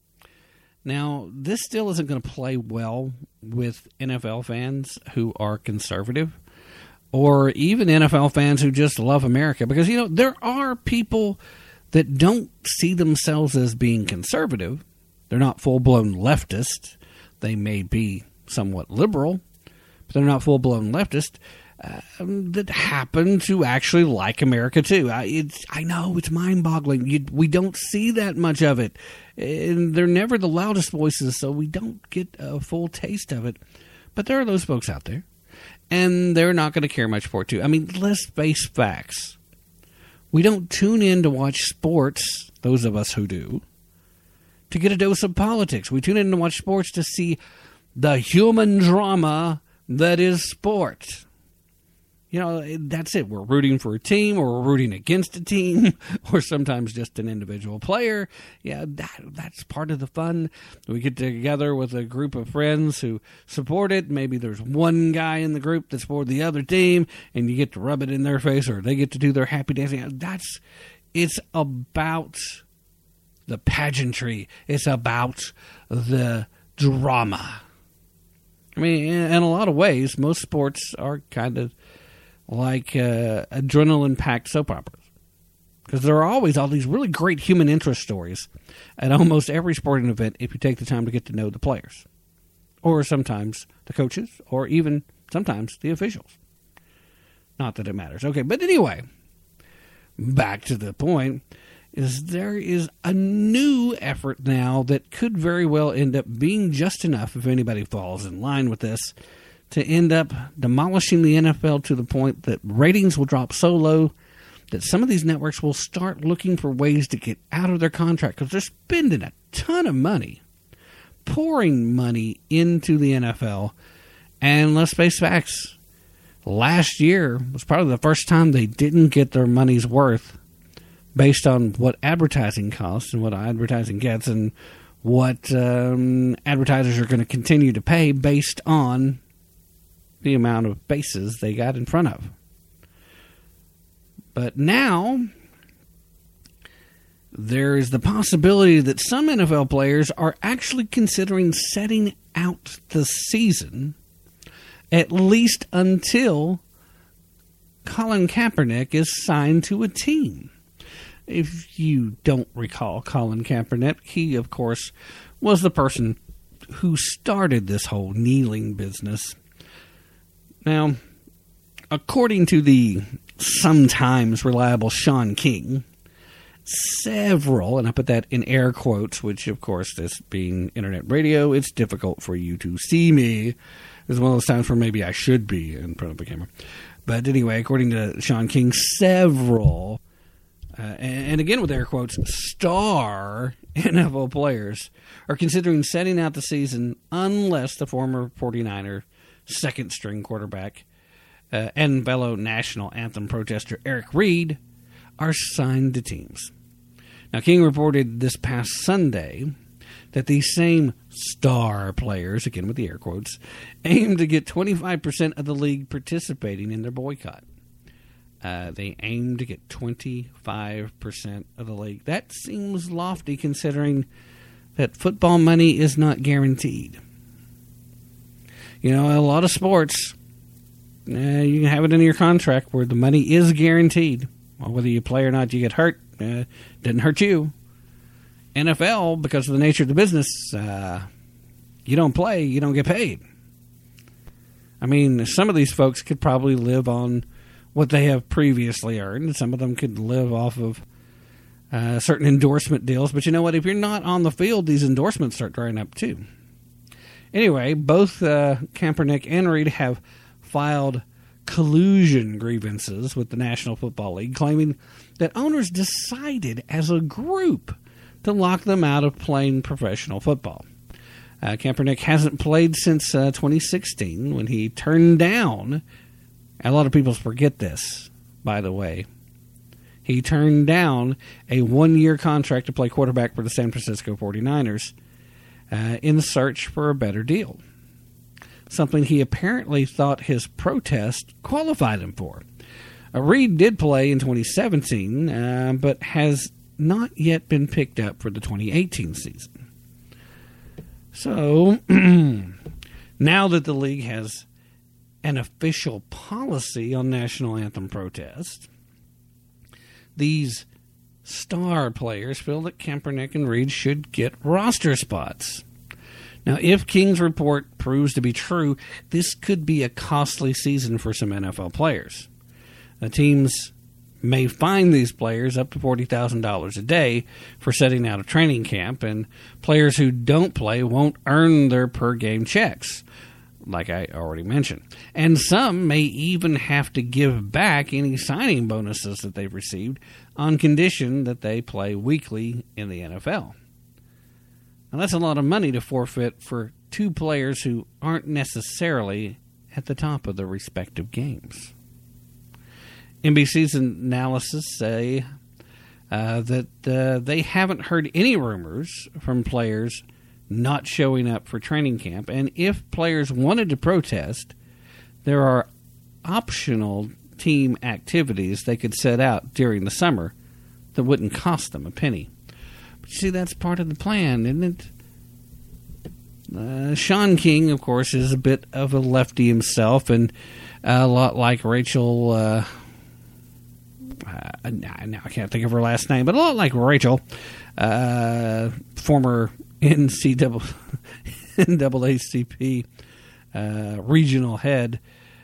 Now, this still isn't going to play well with N F L fans who are conservative, or even N F L fans who just love America, because, you know, there are people that don't see themselves as being conservative. They're not full-blown leftists. They may be somewhat liberal, but they're not full-blown leftists uh, that happen to actually like America too. I, it's, I know, it's mind-boggling. You, we don't see that much of it. And they're never the loudest voices, so we don't get a full taste of it. But there are those folks out there, and they're not going to care much for it too. I mean, let's face facts. We don't tune in to watch sports, those of us who do, to get a dose of politics. We tune in to watch sports to see the human drama that is sport. You know, that's it. We're rooting for a team, or we're rooting against a team, or sometimes just an individual player. Yeah, that that's part of the fun. We get together with a group of friends who support it. Maybe there's one guy in the group that's for the other team, and you get to rub it in their face, or they get to do their happy dancing. That's, it's about the pageantry. It's about the drama. I mean, in a lot of ways, most sports are kind of like uh, adrenaline-packed soap operas. Because there are always all these really great human interest stories at almost every sporting event if you take the time to get to know the players. Or sometimes the coaches, or even sometimes the officials. Not that it matters. Okay, but anyway, back to the point, is there is a new effort now that could very well end up being just enough, if anybody falls in line with this, to end up demolishing the N F L to the point that ratings will drop so low that some of these networks will start looking for ways to get out of their contract because they're spending a ton of money, pouring money into the N F L. And let's face facts, last year was probably the first time they didn't get their money's worth based on what advertising costs and what advertising gets and what um, advertisers are going to continue to pay based on the amount of bases they got in front of. But now, there is the possibility that some N F L players are actually considering setting out the season, at least until Colin Kaepernick is signed to a team. If you don't recall Colin Kaepernick, he, of course, was the person who started this whole kneeling business. Now, according to the sometimes reliable Sean King, several, and I put that in air quotes, which of course, this being internet radio, it's difficult for you to see me. This is one of those times where maybe I should be in front of the camera. But anyway, according to Sean King, several, uh, and, and again with air quotes, star N F L players are considering setting out the season unless the former forty-niner second-string quarterback Uh, and fellow national anthem protester Eric Reid are signed to teams. Now, King reported this past Sunday that these same star players, again with the air quotes, aim to get twenty-five percent of the league participating in their boycott. Uh, they aim to get twenty-five percent of the league. That seems lofty considering that football money is not guaranteed. You know, a lot of sports, Uh, you can have it in your contract where the money is guaranteed. Well, whether you play or not, you get hurt. Uh, didn't hurt you. N F L, because of the nature of the business, uh, you don't play, you don't get paid. I mean, some of these folks could probably live on what they have previously earned. Some of them could live off of uh, certain endorsement deals. But you know what? If you're not on the field, these endorsements start drying up too. Anyway, both uh, Kaepernick and Reid have filed collusion grievances with the National Football League, claiming that owners decided as a group to lock them out of playing professional football. Uh, Kaepernick hasn't played since uh, twenty sixteen when he turned down, a lot of people forget this, by the way, he turned down a one-year contract to play quarterback for the San Francisco forty-niners uh, in search for a better deal. Something he apparently thought his protest qualified him for. Uh, Reid did play in twenty seventeen, uh, but has not yet been picked up for the twenty eighteen season. So, now that the league has an official policy on national anthem protest, these star players feel that Kaepernick and Reid should get roster spots. Now, if King's report proves to be true, this could be a costly season for some N F L players. The teams may fine these players up to forty thousand dollars a day for setting out a training camp, and players who don't play won't earn their per-game checks, like I already mentioned. And some may even have to give back any signing bonuses that they've received on condition that they play weekly in the N F L. Now, that's a lot of money to forfeit for two players who aren't necessarily at the top of their respective games. N B C's analysis say uh, that uh, they haven't heard any rumors from players not showing up for training camp, and if players wanted to protest, there are optional team activities they could set out during the summer that wouldn't cost them a penny. But you see, that's part of the plan, isn't it? Uh, Sean King, of course, is a bit of a lefty himself, and a lot like Rachel, uh, uh, now I can't think of her last name, but a lot like Rachel, uh, former N C double A C P uh, regional head,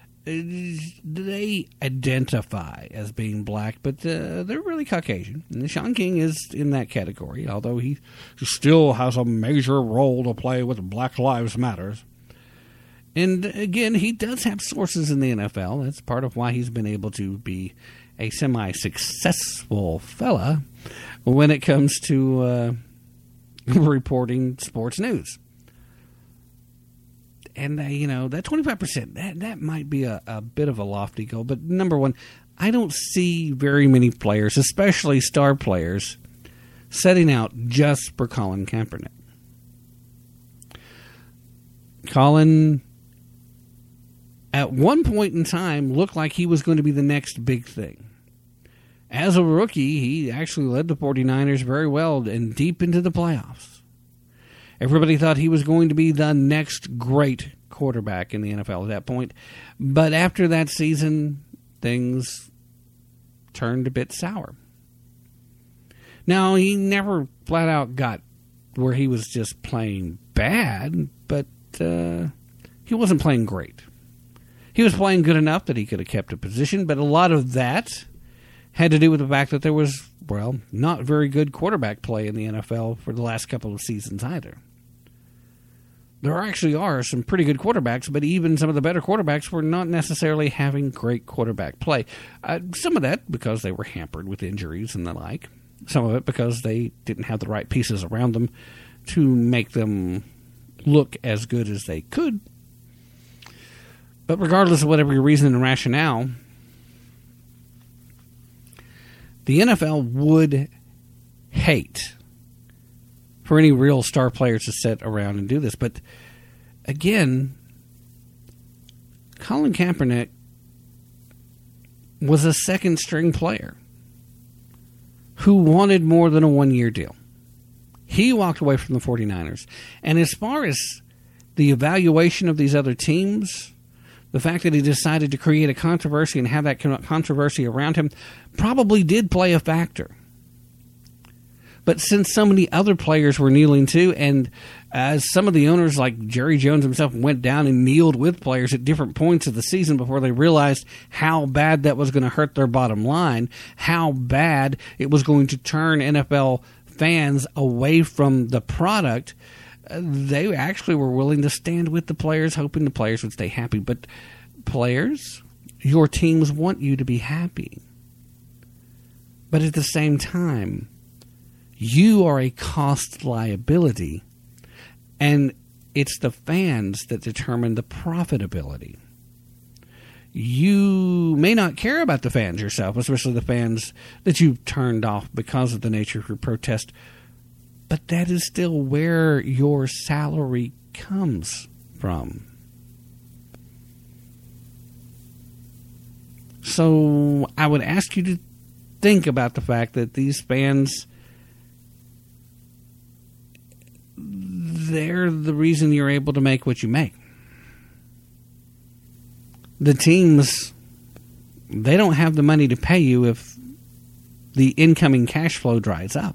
they identify as being black, but uh, they're really Caucasian. And Shaun King is in that category, although he still has a major role to play with Black Lives Matter. And again, he does have sources in the N F L. That's part of why he's been able to be a semi-successful fella when it comes to uh, reporting sports news. And, uh, you know, that twenty-five percent, that, that might be a, a bit of a lofty goal. But number one, I don't see very many players, especially star players, setting out just for Colin Kaepernick. Colin, at one point in time, looked like he was going to be the next big thing. As a rookie, he actually led the 49ers very well and deep into the playoffs. Everybody thought he was going to be the next great quarterback in the N F L at that point. But after that season, things turned a bit sour. Now, he never flat out got where he was just playing bad, but uh, he wasn't playing great. He was playing good enough that he could have kept a position, but a lot of that had to do with the fact that there was, well, not very good quarterback play in the N F L for the last couple of seasons either. There actually are some pretty good quarterbacks, but even some of the better quarterbacks were not necessarily having great quarterback play. Uh, some of that because they were hampered with injuries and the like. Some of it because they didn't have the right pieces around them to make them look as good as they could. But regardless of whatever your reason and rationale, the N F L would hate for any real star players to sit around and do this. But again, Colin Kaepernick was a second-string player who wanted more than a one-year deal. He walked away from the 49ers. And as far as the evaluation of these other teams, the fact that he decided to create a controversy and have that controversy around him probably did play a factor. But since so many other players were kneeling too, and as some of the owners like Jerry Jones himself went down and kneeled with players at different points of the season before they realized how bad that was going to hurt their bottom line, how bad it was going to turn N F L fans away from the product, they actually were willing to stand with the players, hoping the players would stay happy. But players, your teams want you to be happy. But at the same time, you are a cost liability, and it's the fans that determine the profitability. You may not care about the fans yourself, especially the fans that you've turned off because of the nature of your protest, but that is still where your salary comes from. So I would ask you to think about the fact that these fans, they're the reason you're able to make what you make. The teams, they don't have the money to pay you if the incoming cash flow dries up.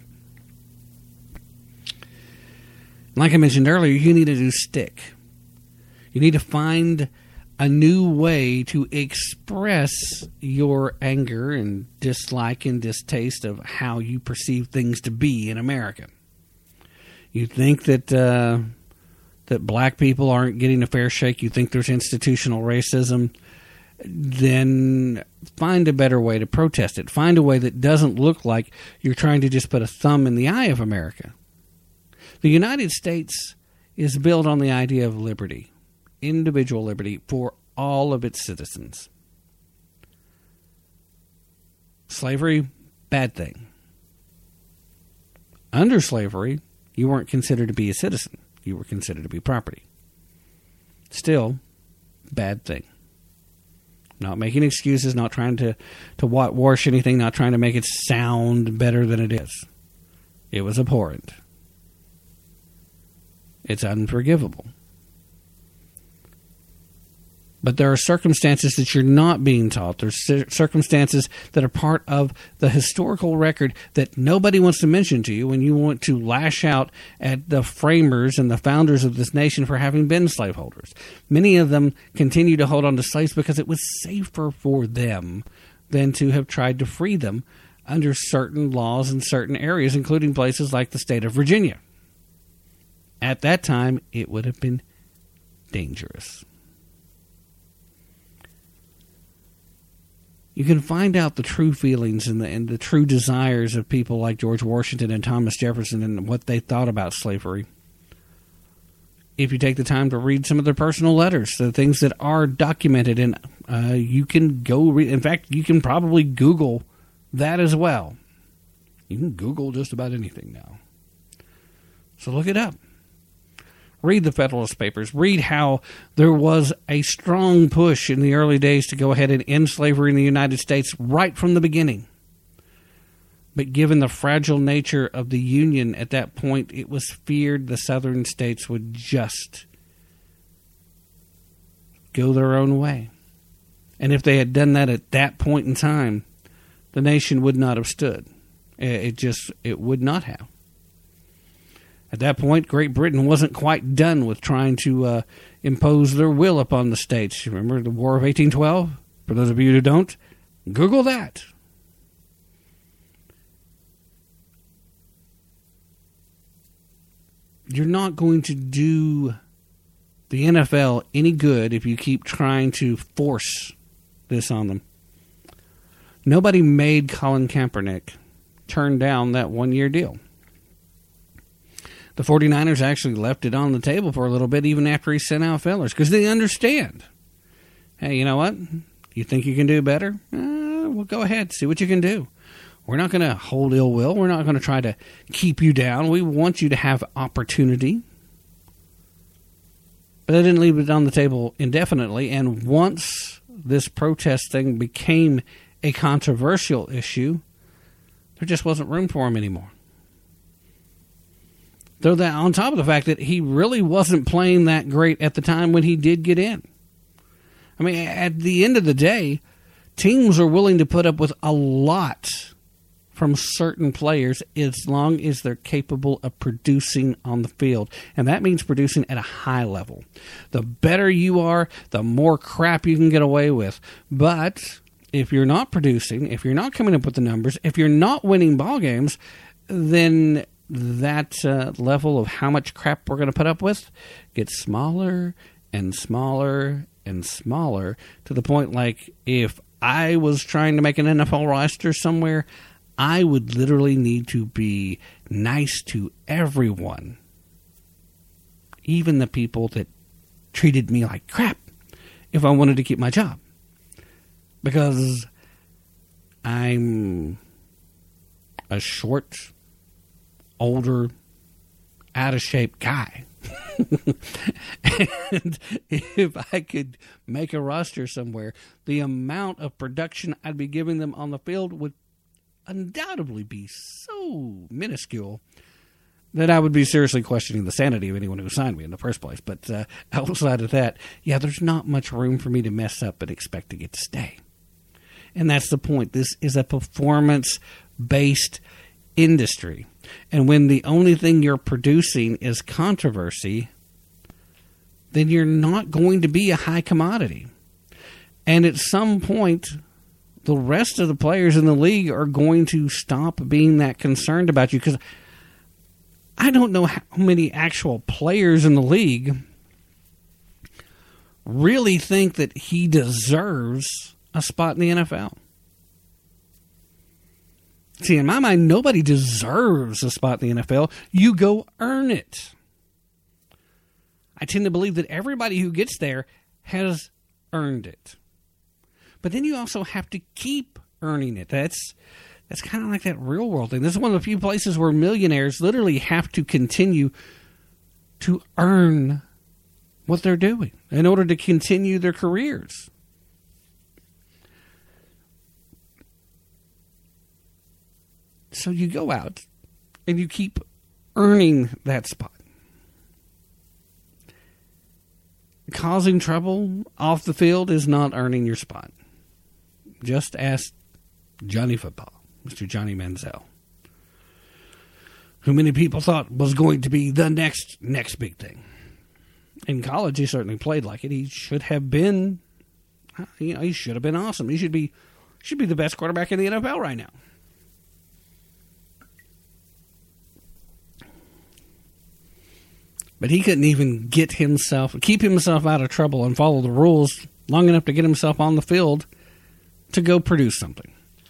Like I mentioned earlier, you need to do stick. You need to find a new way to express your anger and dislike and distaste of how you perceive things to be in America. You think that uh, that black people aren't getting a fair shake, you think there's institutional racism, then find a better way to protest it. Find a way that doesn't look like you're trying to just put a thumb in the eye of America. The United States is built on the idea of liberty, individual liberty for all of its citizens. Slavery, bad thing. Under slavery, you weren't considered to be a citizen. You were considered to be property. Still, bad thing. Not making excuses, not trying to, to whitewash anything, not trying to make it sound better than it is. It was abhorrent. It's unforgivable. But there are circumstances that you're not being taught. There's circumstances that are part of the historical record that nobody wants to mention to you when you want to lash out at the framers and the founders of this nation for having been slaveholders. Many of them continue to hold on to slaves because it was safer for them than to have tried to free them under certain laws in certain areas, including places like the state of Virginia. At that time, it would have been dangerous. You can find out the true feelings and the, and the true desires of people like George Washington and Thomas Jefferson and what they thought about slavery if you take the time to read some of their personal letters, the things that are documented. And uh, you can go read. In fact, you can probably Google that as well. You can Google just about anything now. So look it up. Read the Federalist Papers. Read how there was a strong push in the early days to go ahead and end slavery in the United States right from the beginning. But given the fragile nature of the Union at that point, it was feared the southern states would just go their own way. And if they had done that at that point in time, the nation would not have stood. It just, it would not have. At that point, Great Britain wasn't quite done with trying to uh, impose their will upon the states. Remember the War of eighteen twelve? For those of you who don't, Google that. You're not going to do the N F L any good if you keep trying to force this on them. Nobody made Colin Kaepernick turn down that one-year deal. The 49ers actually left it on the table for a little bit even after he sent out fillers because they understand. Hey, you know what? You think you can do better? Uh, well, go ahead. See what you can do. We're not going to hold ill will. We're not going to try to keep you down. We want you to have opportunity. But they didn't leave it on the table indefinitely. And once this protest thing became a controversial issue, there just wasn't room for him anymore. Though that on top of the fact that he really wasn't playing that great at the time when he did get in. I mean, at the end of the day, teams are willing to put up with a lot from certain players as long as they're capable of producing on the field. And that means producing at a high level. The better you are, the more crap you can get away with. But if you're not producing, if you're not coming up with the numbers, if you're not winning ball games, then that uh, level of how much crap we're going to put up with gets smaller and smaller and smaller to the point like if I was trying to make an N F L roster somewhere, I would literally need to be nice to everyone, even the people that treated me like crap, if I wanted to keep my job. Because I'm a short, older, out-of-shape guy. And if I could make a roster somewhere, the amount of production I'd be giving them on the field would undoubtedly be so minuscule that I would be seriously questioning the sanity of anyone who signed me in the first place. But uh, outside of that, yeah, there's not much room for me to mess up and expect to get to stay. And that's the point. This is a performance-based industry. And when the only thing you're producing is controversy, then you're not going to be a high commodity. And at some point, the rest of the players in the league are going to stop being that concerned about you. Because I don't know how many actual players in the league really think that he deserves a spot in the N F L. See, in my mind, nobody deserves a spot in the N F L. You go earn it. I tend to believe that everybody who gets there has earned it. But then you also have to keep earning it. That's that's kind of like that real world thing. This is one of the few places where millionaires literally have to continue to earn what they're doing in order to continue their careers. So you go out and you keep earning that spot. causing trouble off the field is not earning your spot. Just ask Johnny Football, Mister Johnny Manziel, who many people thought was going to be the next next big thing. In college, he certainly played like it. He should have been, you know, he should have been awesome. He should be, should be the best quarterback in the N F L right now. But he couldn't even get himself, keep himself out of trouble and follow the rules long enough to get himself on the field to go produce something.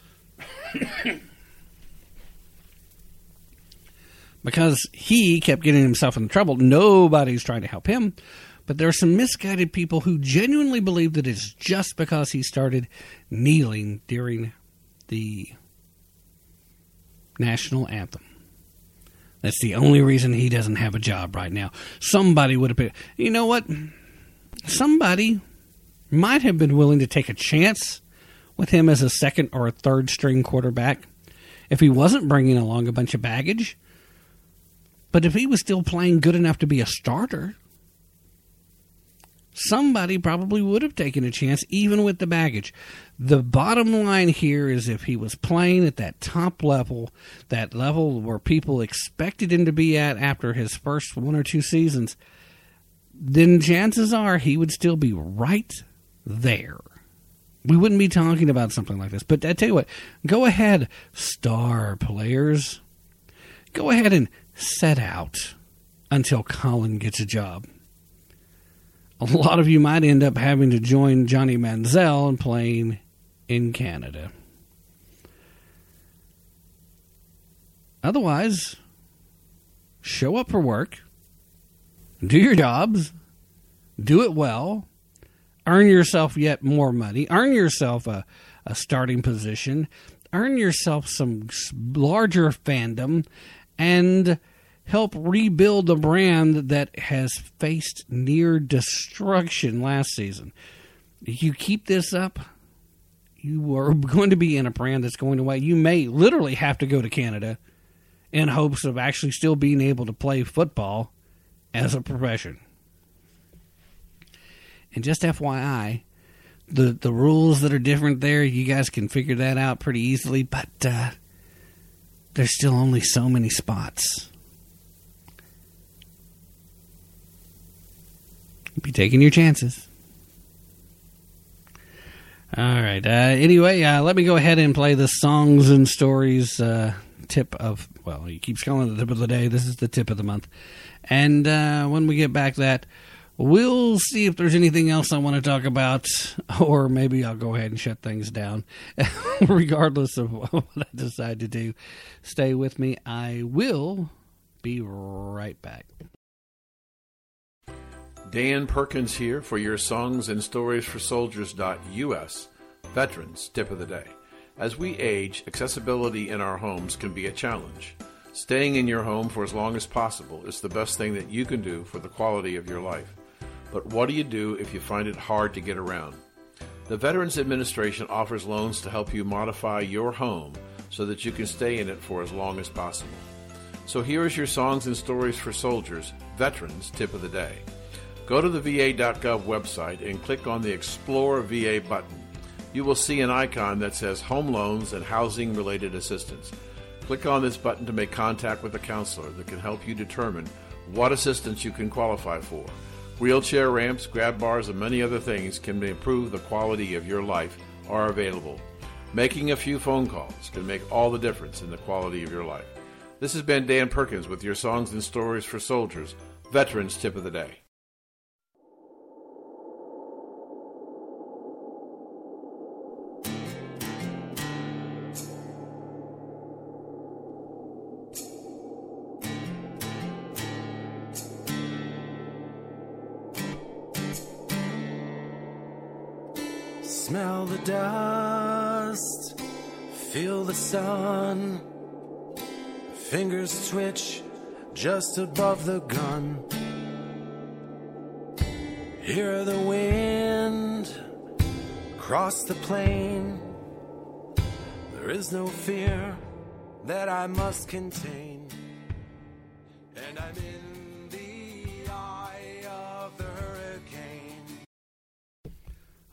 Because he kept getting himself into trouble, nobody's trying to help him. But there are some misguided people who genuinely believe that it's just because he started kneeling during the national anthem. That's the only reason he doesn't have a job right now. Somebody would have been... You know what? Somebody might have been willing to take a chance with him as a second or a third string quarterback if he wasn't bringing along a bunch of baggage. But if he was still playing good enough to be a starter, somebody probably would have taken a chance even with the baggage. The bottom line here is if he was playing at that top level, that level where people expected him to be at after his first one or two seasons, then chances are he would still be right there. We wouldn't be talking about something like this. But I tell you what, go ahead, star players. Go ahead and set out until Colin gets a job. A lot of you might end up having to join Johnny Manziel and playing in Canada. Otherwise, show up for work, do your jobs, do it well, earn yourself yet more money, earn yourself a, a starting position, earn yourself some larger fandom, and help rebuild a brand that has faced near destruction last season. If you keep this up, you are going to be in a brand that's going away. You may literally have to go to Canada in hopes of actually still being able to play football as a profession. And just F Y I, the, the rules that are different there, you guys can figure that out pretty easily, but uh, there's still only so many spots. Be taking your chances. All right. Uh, anyway, uh, let me go ahead and play the songs and stories uh, tip of, well, he keeps calling it the tip of the day. This is the tip of the month. And uh, when we get back that, we'll see if there's anything else I want to talk about, or maybe I'll go ahead and shut things down. Regardless of what I decide to do, stay with me. I will be right back. Dan Perkins here for your Songs and Stories for Soldiers dot U S Veterans Tip of the Day. As we age, accessibility in our homes can be a challenge. Staying in your home for as long as possible is the best thing that you can do for the quality of your life. But what do you do if you find it hard to get around? The Veterans Administration offers loans to help you modify your home so that you can stay in it for as long as possible. So here is your Songs and Stories for Soldiers Veterans Tip of the Day. Go to the V A dot gov website and click on the Explore V A button. You will see an icon that says Home Loans and Housing-Related Assistance. Click on this button to make contact with a counselor that can help you determine what assistance you can qualify for. Wheelchair ramps, grab bars, and many other things can improve the quality of your life are available. Making a few phone calls can make all the difference in the quality of your life. This has been Dan Perkins with your Songs and Stories for Soldiers, Veterans Tip of the Day. Smell the dust, feel the sun, fingers twitch just above the gun. Hear the wind cross the plain. There is no fear that I must contain, and I'm in the eye of the hurricane.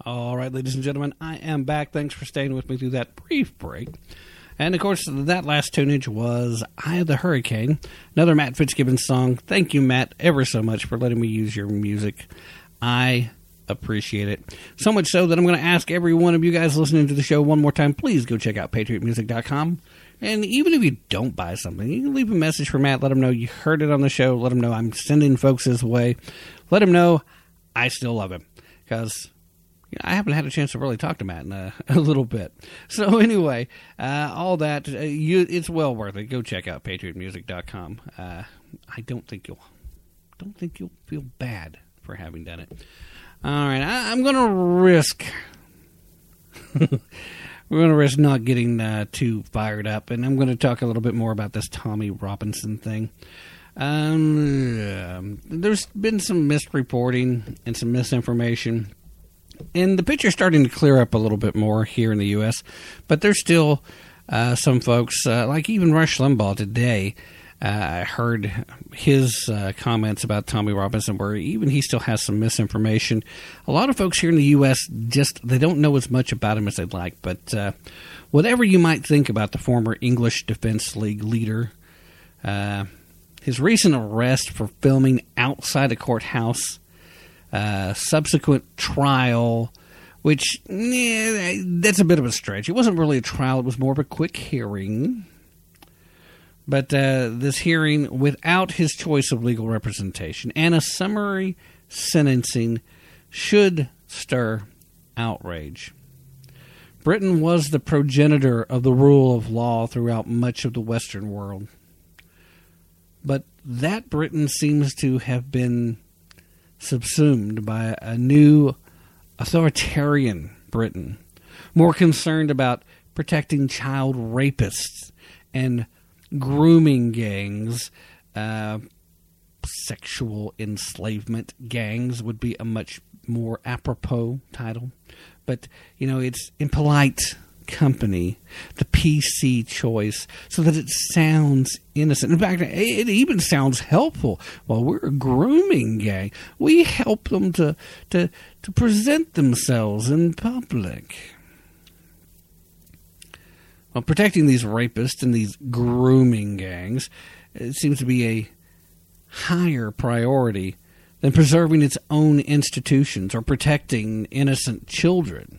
All right, ladies and gentlemen, I am back. Thanks for staying with me through that brief break. And, of course, that last tunage was Eye of the Hurricane, another Matt Fitzgibbons song. Thank you, Matt, ever so much for letting me use your music. I appreciate it. So much so that I'm going to ask every one of you guys listening to the show one more time, please go check out patriot music dot com. And even if you don't buy something, you can leave a message for Matt. Let him know you heard it on the show. Let him know I'm sending folks his way. Let him know I still love him. Because I haven't had a chance to really talk to Matt in a, a little bit. So anyway, uh, all that, uh, you, it's well worth it. Go check out patriot music dot com. Uh, I don't think you'll don't think you'll feel bad for having done it. All right, I, I'm going to risk... We're going to risk not getting uh, too fired up, and I'm going to talk a little bit more about this Tommy Robinson thing. Um, yeah, there's been some misreporting and some misinformation. And the picture's starting to clear up a little bit more here in the U S, but there's still uh, some folks, uh, like even Rush Limbaugh today, uh, I heard his uh, comments about Tommy Robinson, where even he still has some misinformation. A lot of folks here in the U S just, they don't know as much about him as they'd like, but uh, whatever you might think about the former English Defense League leader, uh, his recent arrest for filming outside a courthouse, Uh, subsequent trial, which, yeah, that's a bit of a stretch. It wasn't really a trial. It was more of a quick hearing. But uh, this hearing without his choice of legal representation and a summary sentencing should stir outrage. Britain was the progenitor of the rule of law throughout much of the Western world. But that Britain seems to have been subsumed by a new authoritarian Britain, more concerned about protecting child rapists and grooming gangs. Uh, sexual enslavement gangs would be a much more apropos title. But, you know, it's in polite company, the P C choice, so that it sounds innocent. In fact, it even sounds helpful. Well, we're a grooming gang. We help them to to to present themselves in public. Well, protecting these rapists and these grooming gangs, it seems to be a higher priority than preserving its own institutions or protecting innocent children.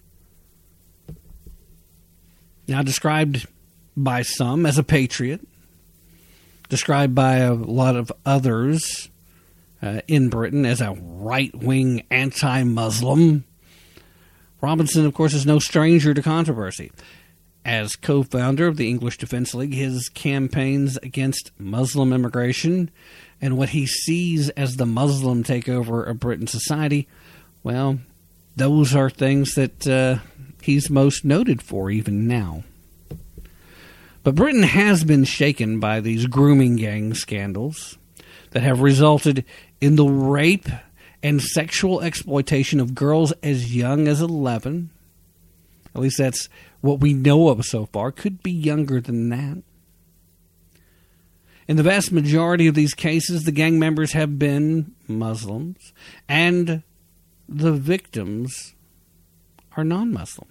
Now, described by some as a patriot, described by a lot of others uh, in Britain as a right-wing anti-Muslim, Robinson, of course, is no stranger to controversy. As co-founder of the English Defense League, his campaigns against Muslim immigration and what he sees as the Muslim takeover of Britain's society, well, those are things that uh, he's most noted for even now. But Britain has been shaken by these grooming gang scandals that have resulted in the rape and sexual exploitation of girls as young as eleven. At least that's what we know of so far. Could be younger than that. In the vast majority of these cases, the gang members have been Muslims, and the victims are non-Muslim.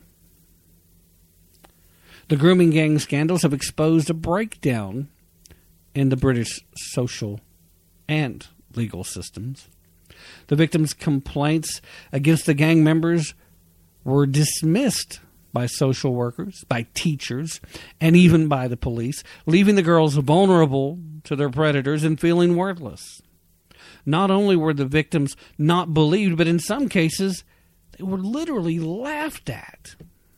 The grooming gang scandals have exposed a breakdown in the British social and legal systems. The victims' complaints against the gang members were dismissed by social workers, by teachers, and even by the police, leaving the girls vulnerable to their predators and feeling worthless. Not only were the victims not believed, but in some cases, they were literally laughed at.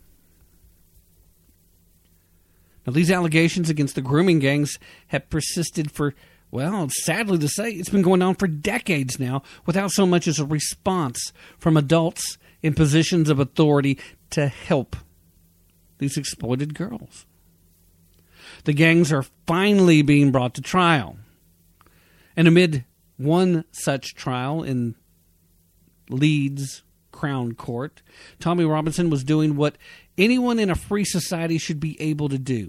Now, these allegations against the grooming gangs have persisted for, well, sadly to say, it's been going on for decades now without so much as a response from adults in positions of authority to help these exploited girls. The gangs are finally being brought to trial. And amid one such trial in Leeds Crown Court, Tommy Robinson was doing what anyone in a free society should be able to do.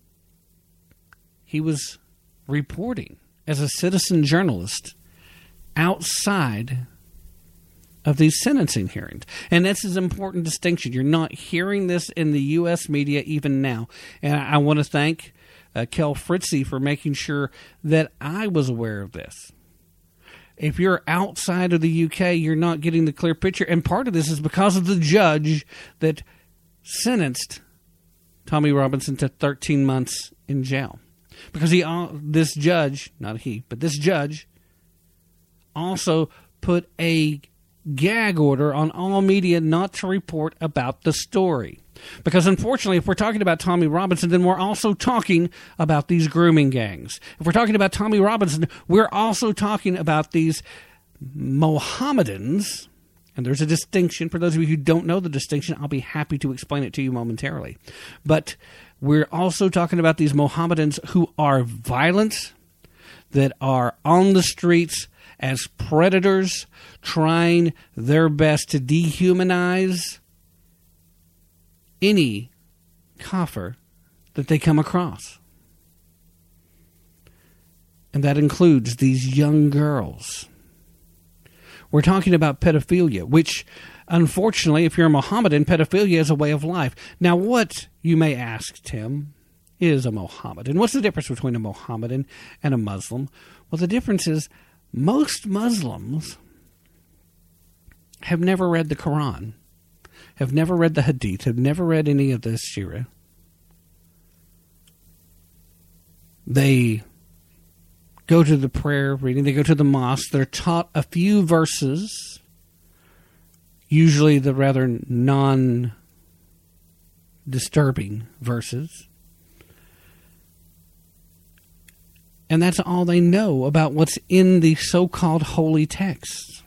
He was reporting as a citizen journalist outside of these sentencing hearings. And that's an important distinction. You're not hearing this in the U S media even now. And I, I want to thank uh, Kel Fritzy for making sure that I was aware of this. If you're outside of the U K, you're not getting the clear picture. And part of this is because of the judge that sentenced Tommy Robinson to thirteen months in jail. Because he, this judge, not he, but this judge also put a gag order on all media not to report about the story. Because unfortunately, if we're talking about Tommy Robinson, then we're also talking about these grooming gangs. If we're talking about Tommy Robinson, we're also talking about these Mohammedans. And there's a distinction. For those of you who don't know the distinction, I'll be happy to explain it to you momentarily. But we're also talking about these Mohammedans who are violent, that are on the streets as predators, trying their best to dehumanize any kafir that they come across. And that includes these young girls. We're talking about pedophilia, which, unfortunately, if you're a Mohammedan, pedophilia is a way of life. Now, what, you may ask, Tim, is a Mohammedan? What's the difference between a Mohammedan and a Muslim? Well, the difference is most Muslims have never read the Quran, have never read the Hadith, have never read any of the Shira. They go to the prayer reading, they go to the mosque, they're taught a few verses, usually the rather non-disturbing verses. And that's all they know about what's in the so-called holy texts.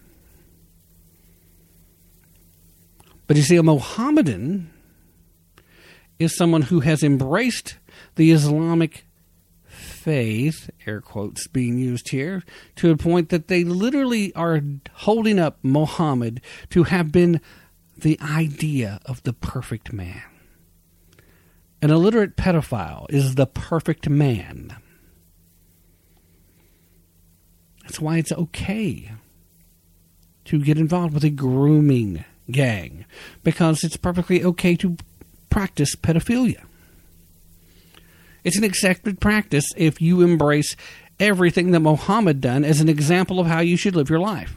But you see, a Mohammedan is someone who has embraced the Islamic faith, air quotes being used here, to a point that they literally are holding up Muhammad to have been the idea of the perfect man. An illiterate pedophile is the perfect man. That's why it's okay to get involved with a grooming gang, because it's perfectly okay to practice pedophilia. It's an accepted practice if you embrace everything that Muhammad done as an example of how you should live your life.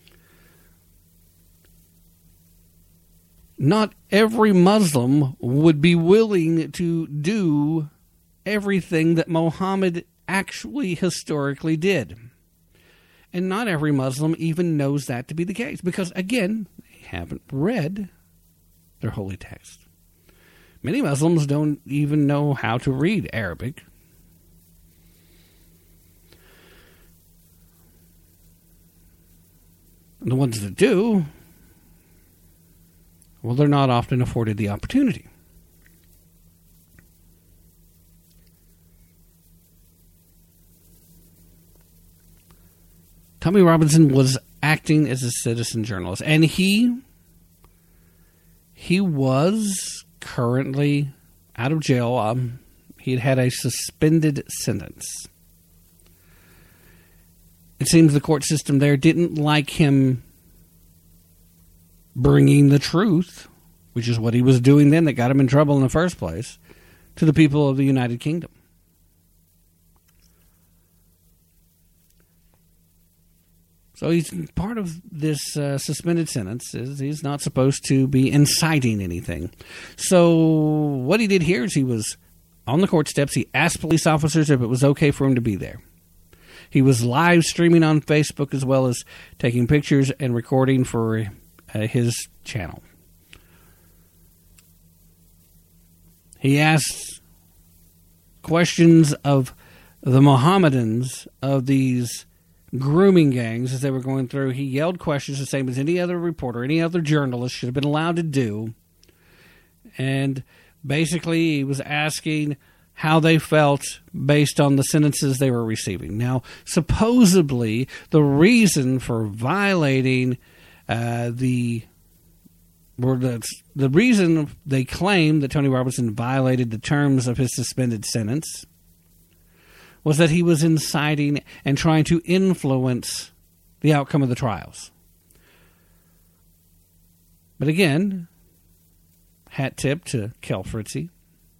Not every Muslim would be willing to do everything that Muhammad actually historically did. And not every Muslim even knows that to be the case, because, again, they haven't read their holy text. Many Muslims don't even know how to read Arabic. And the ones that do, well, they're not often afforded the opportunity. Tommy Robinson was acting as a citizen journalist, and he he was currently out of jail. Um, he had had a suspended sentence. It seems the court system there didn't like him bringing the truth, which is what he was doing then that got him in trouble in the first place, to the people of the United Kingdom. So he's part of this uh, suspended sentence. Is he's not supposed to be inciting anything. So what he did here is he was on the court steps. He asked police officers if it was okay for him to be there. He was live streaming on Facebook as well as taking pictures and recording for uh, his channel. He asked questions of the Mohammedans, of these grooming gangs as they were going through. He yelled questions the same as any other reporter, any other journalist should have been allowed to do. And basically he was asking how they felt based on the sentences they were receiving. Now, supposedly the reason for violating uh, the or the, the reason they claim that Tony Robinson violated the terms of his suspended sentence was that he was inciting and trying to influence the outcome of the trials. But again, hat tip to Kel Fritzy,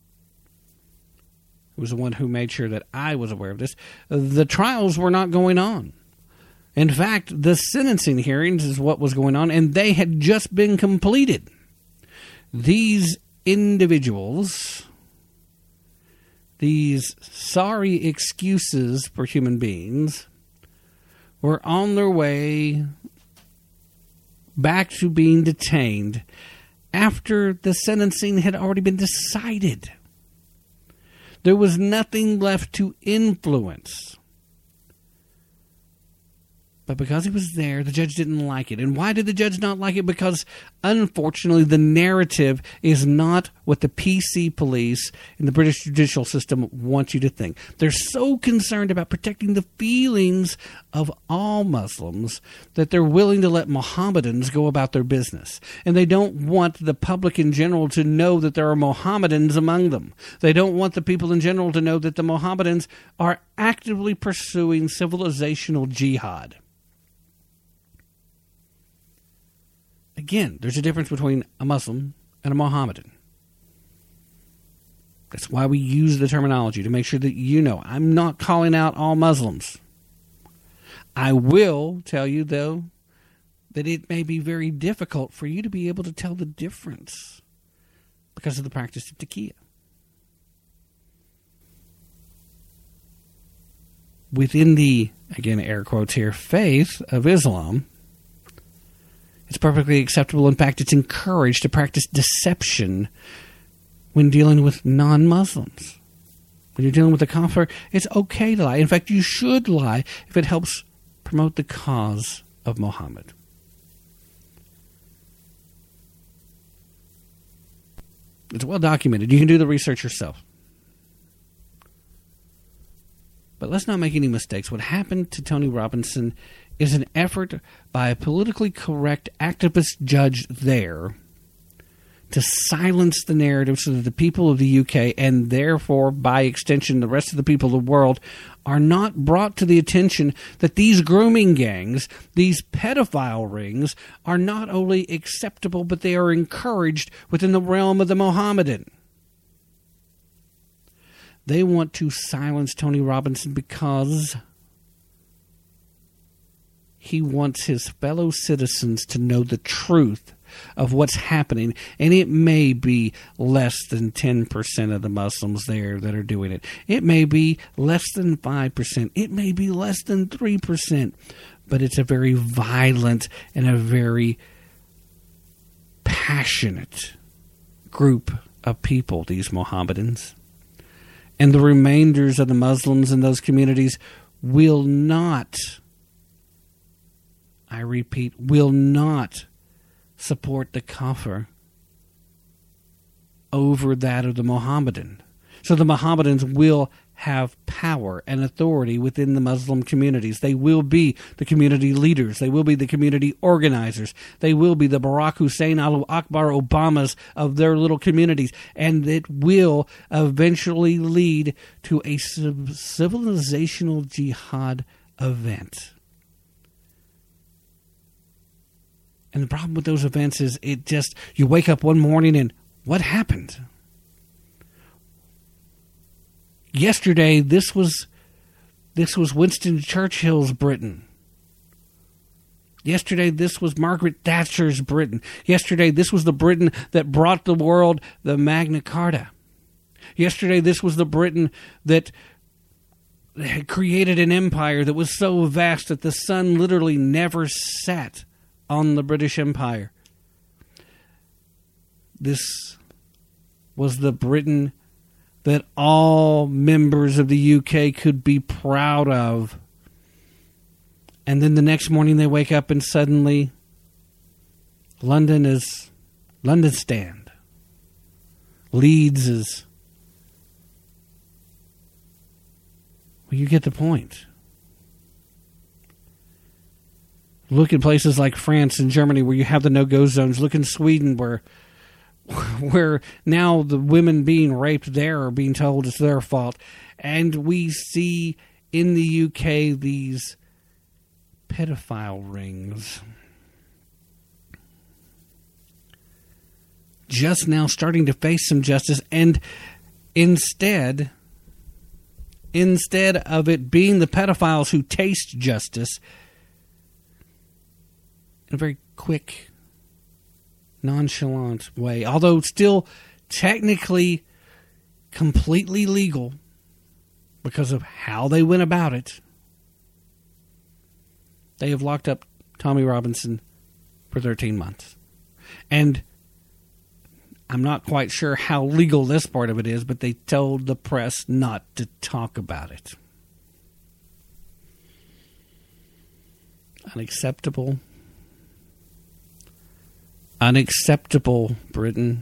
who was the one who made sure that I was aware of this. The trials were not going on. In fact, the sentencing hearings is what was going on, and they had just been completed. These individuals, these sorry excuses for human beings, were on their way back to being detained after the sentencing had already been decided. There was nothing left to influence. But because he was there, the judge didn't like it. And why did the judge not like it? Because, unfortunately, the narrative is not what the P C police and the British judicial system want you to think. They're so concerned about protecting the feelings of all Muslims that they're willing to let Mohammedans go about their business. And they don't want the public in general to know that there are Mohammedans among them. They don't want the people in general to know that the Mohammedans are actively pursuing civilizational jihad. Again, there's a difference between a Muslim and a Mohammedan. That's why we use the terminology, to make sure that you know. I'm not calling out all Muslims. I will tell you, though, that it may be very difficult for you to be able to tell the difference because of the practice of taqiyya. Within the, again, air quotes here, faith of Islam, it's perfectly acceptable. In fact, it's encouraged to practice deception when dealing with non-Muslims. When you're dealing with the kafir, it's okay to lie. In fact, you should lie if it helps promote the cause of Muhammad. It's well documented. You can do the research yourself. But let's not make any mistakes. What happened to Tony Robinson is an effort by a politically correct activist judge there to silence the narrative so that the people of the U K, and therefore, by extension, the rest of the people of the world, are not brought to the attention that these grooming gangs, these pedophile rings, are not only acceptable, but they are encouraged within the realm of the Mohammedan. They want to silence Tony Robinson because he wants his fellow citizens to know the truth of what's happening, and it may be less than ten percent of the Muslims there that are doing it. It may be less than five percent. It may be less than three percent. But it's a very violent and a very passionate group of people, these Mohammedans. And the remainders of the Muslims in those communities will not, I repeat, will not support the kafir over that of the Mohammedan. So the Mohammedans will have power and authority within the Muslim communities. They will be the community leaders. They will be the community organizers. They will be the Barack Hussein al-Akbar Obamas of their little communities. And it will eventually lead to a civilizational jihad event. And the problem with those events is it just, you wake up one morning and what happened? Yesterday, this was this was Winston Churchill's Britain. Yesterday, this was Margaret Thatcher's Britain. Yesterday, this was the Britain that brought the world the Magna Carta. Yesterday, this was the Britain that had created an empire that was so vast that the sun literally never set on the British Empire. This was the Britain that all members of the U K could be proud of. And then the next morning they wake up and suddenly London is London stand. Leeds is... Well, you get the point. Look at places like France and Germany where you have the no-go zones. Look in Sweden where where now the women being raped there are being told it's their fault. And we see in the U K these pedophile rings. Just now starting to face some justice, and instead, instead of it being the pedophiles who taste justice, in a very quick, nonchalant way, although still technically completely legal because of how they went about it, they have locked up Tommy Robinson for thirteen months. And I'm not quite sure how legal this part of it is, but they told the press not to talk about it. Unacceptable. Unacceptable, Britain.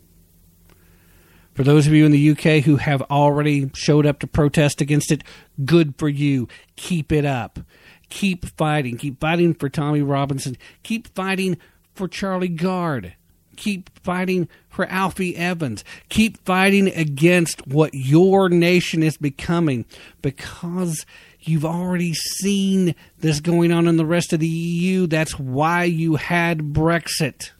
For those of you in the U K who have already showed up to protest against it, good for you. Keep it up. Keep fighting. Keep fighting for Tommy Robinson. Keep fighting for Charlie Gard. Keep fighting for Alfie Evans. Keep fighting against what your nation is becoming, because you've already seen this going on in the rest of the E U. That's why you had Brexit.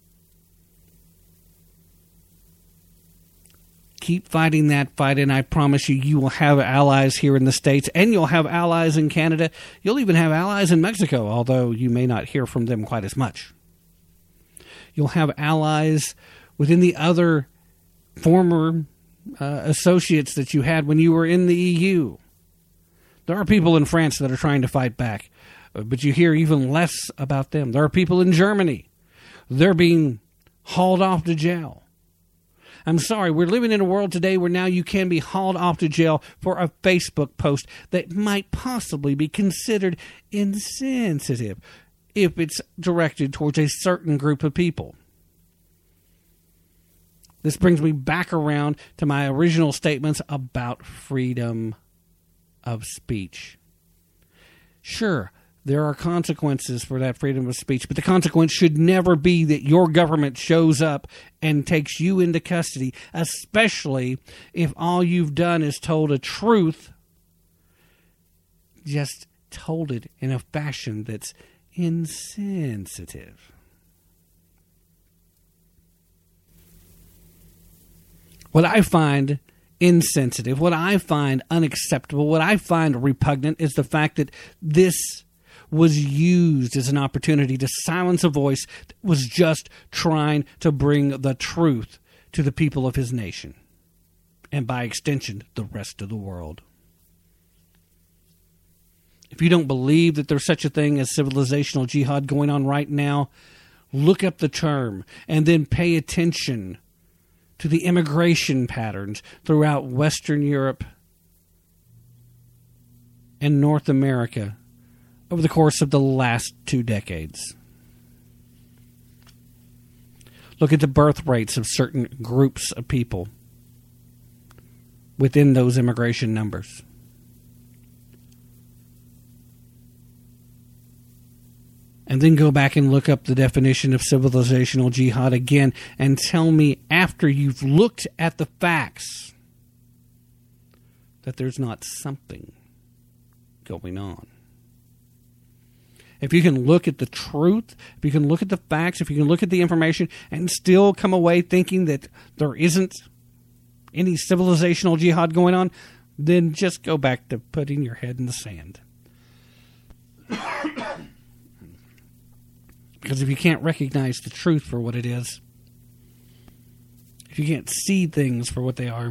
Keep fighting that fight, and I promise you, you will have allies here in the States, and you'll have allies in Canada. You'll even have allies in Mexico, although you may not hear from them quite as much. You'll have allies within the other former uh, associates that you had when you were in the E U. There are people in France that are trying to fight back, but you hear even less about them. There are people in Germany. They're being hauled off to jail. I'm sorry, we're living in a world today where now you can be hauled off to jail for a Facebook post that might possibly be considered insensitive if it's directed towards a certain group of people. This brings me back around to my original statements about freedom of speech. Sure, there are consequences for that freedom of speech, but the consequence should never be that your government shows up and takes you into custody, especially if all you've done is told a truth, just told it in a fashion that's insensitive. What I find insensitive, what I find unacceptable, what I find repugnant is the fact that this was used as an opportunity to silence a voice that was just trying to bring the truth to the people of his nation, and by extension, the rest of the world. If you don't believe that there's such a thing as civilizational jihad going on right now, look up the term and then pay attention to the immigration patterns throughout Western Europe and North America over the course of the last two decades. Look at the birth rates of certain groups of people within those immigration numbers. And then go back and look up the definition of civilizational jihad again and tell me, after you've looked at the facts, that there's not something going on. If you can look at the truth, if you can look at the facts, if you can look at the information and still come away thinking that there isn't any civilizational jihad going on, then just go back to putting your head in the sand. Because if you can't recognize the truth for what it is, if you can't see things for what they are,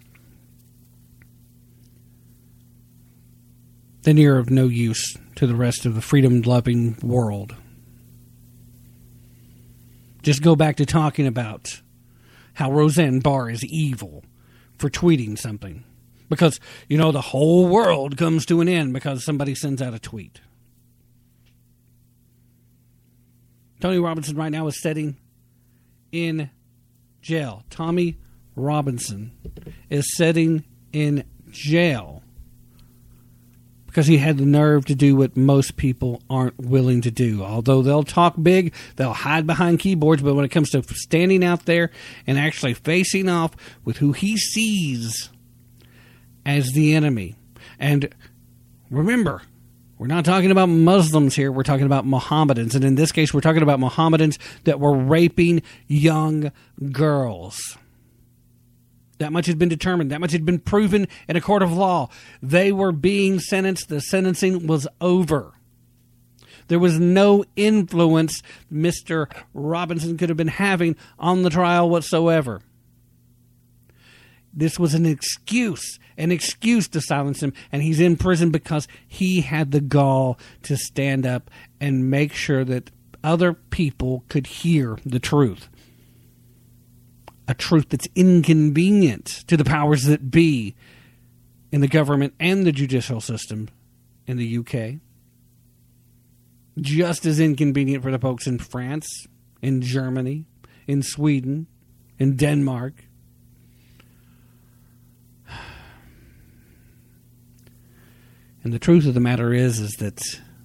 then you're of no use to the rest of the freedom-loving world. Just go back to talking about how Roseanne Barr is evil for tweeting something. Because, you know, the whole world comes to an end because somebody sends out a tweet. Tony Robinson right now is sitting in jail. Tommy Robinson is sitting in jail because he had the nerve to do what most people aren't willing to do. Although they'll talk big, they'll hide behind keyboards, but when it comes to standing out there and actually facing off with who he sees as the enemy. And remember, We're not talking about Muslims here. We're talking about Mohammedans. And in this case, we're talking about Mohammedans that were raping young girls. That much had been determined. That much had been proven in a court of law. They were being sentenced. The sentencing was over. There was no influence Mister Robinson could have been having on the trial whatsoever. This was an excuse, an excuse to silence him, and he's in prison because he had the gall to stand up and make sure that other people could hear the truth. A truth that's inconvenient to the powers that be in the government and the judicial system in the U K. Just as inconvenient for the folks in France, in Germany, in Sweden, in Denmark. And the truth of the matter is, is that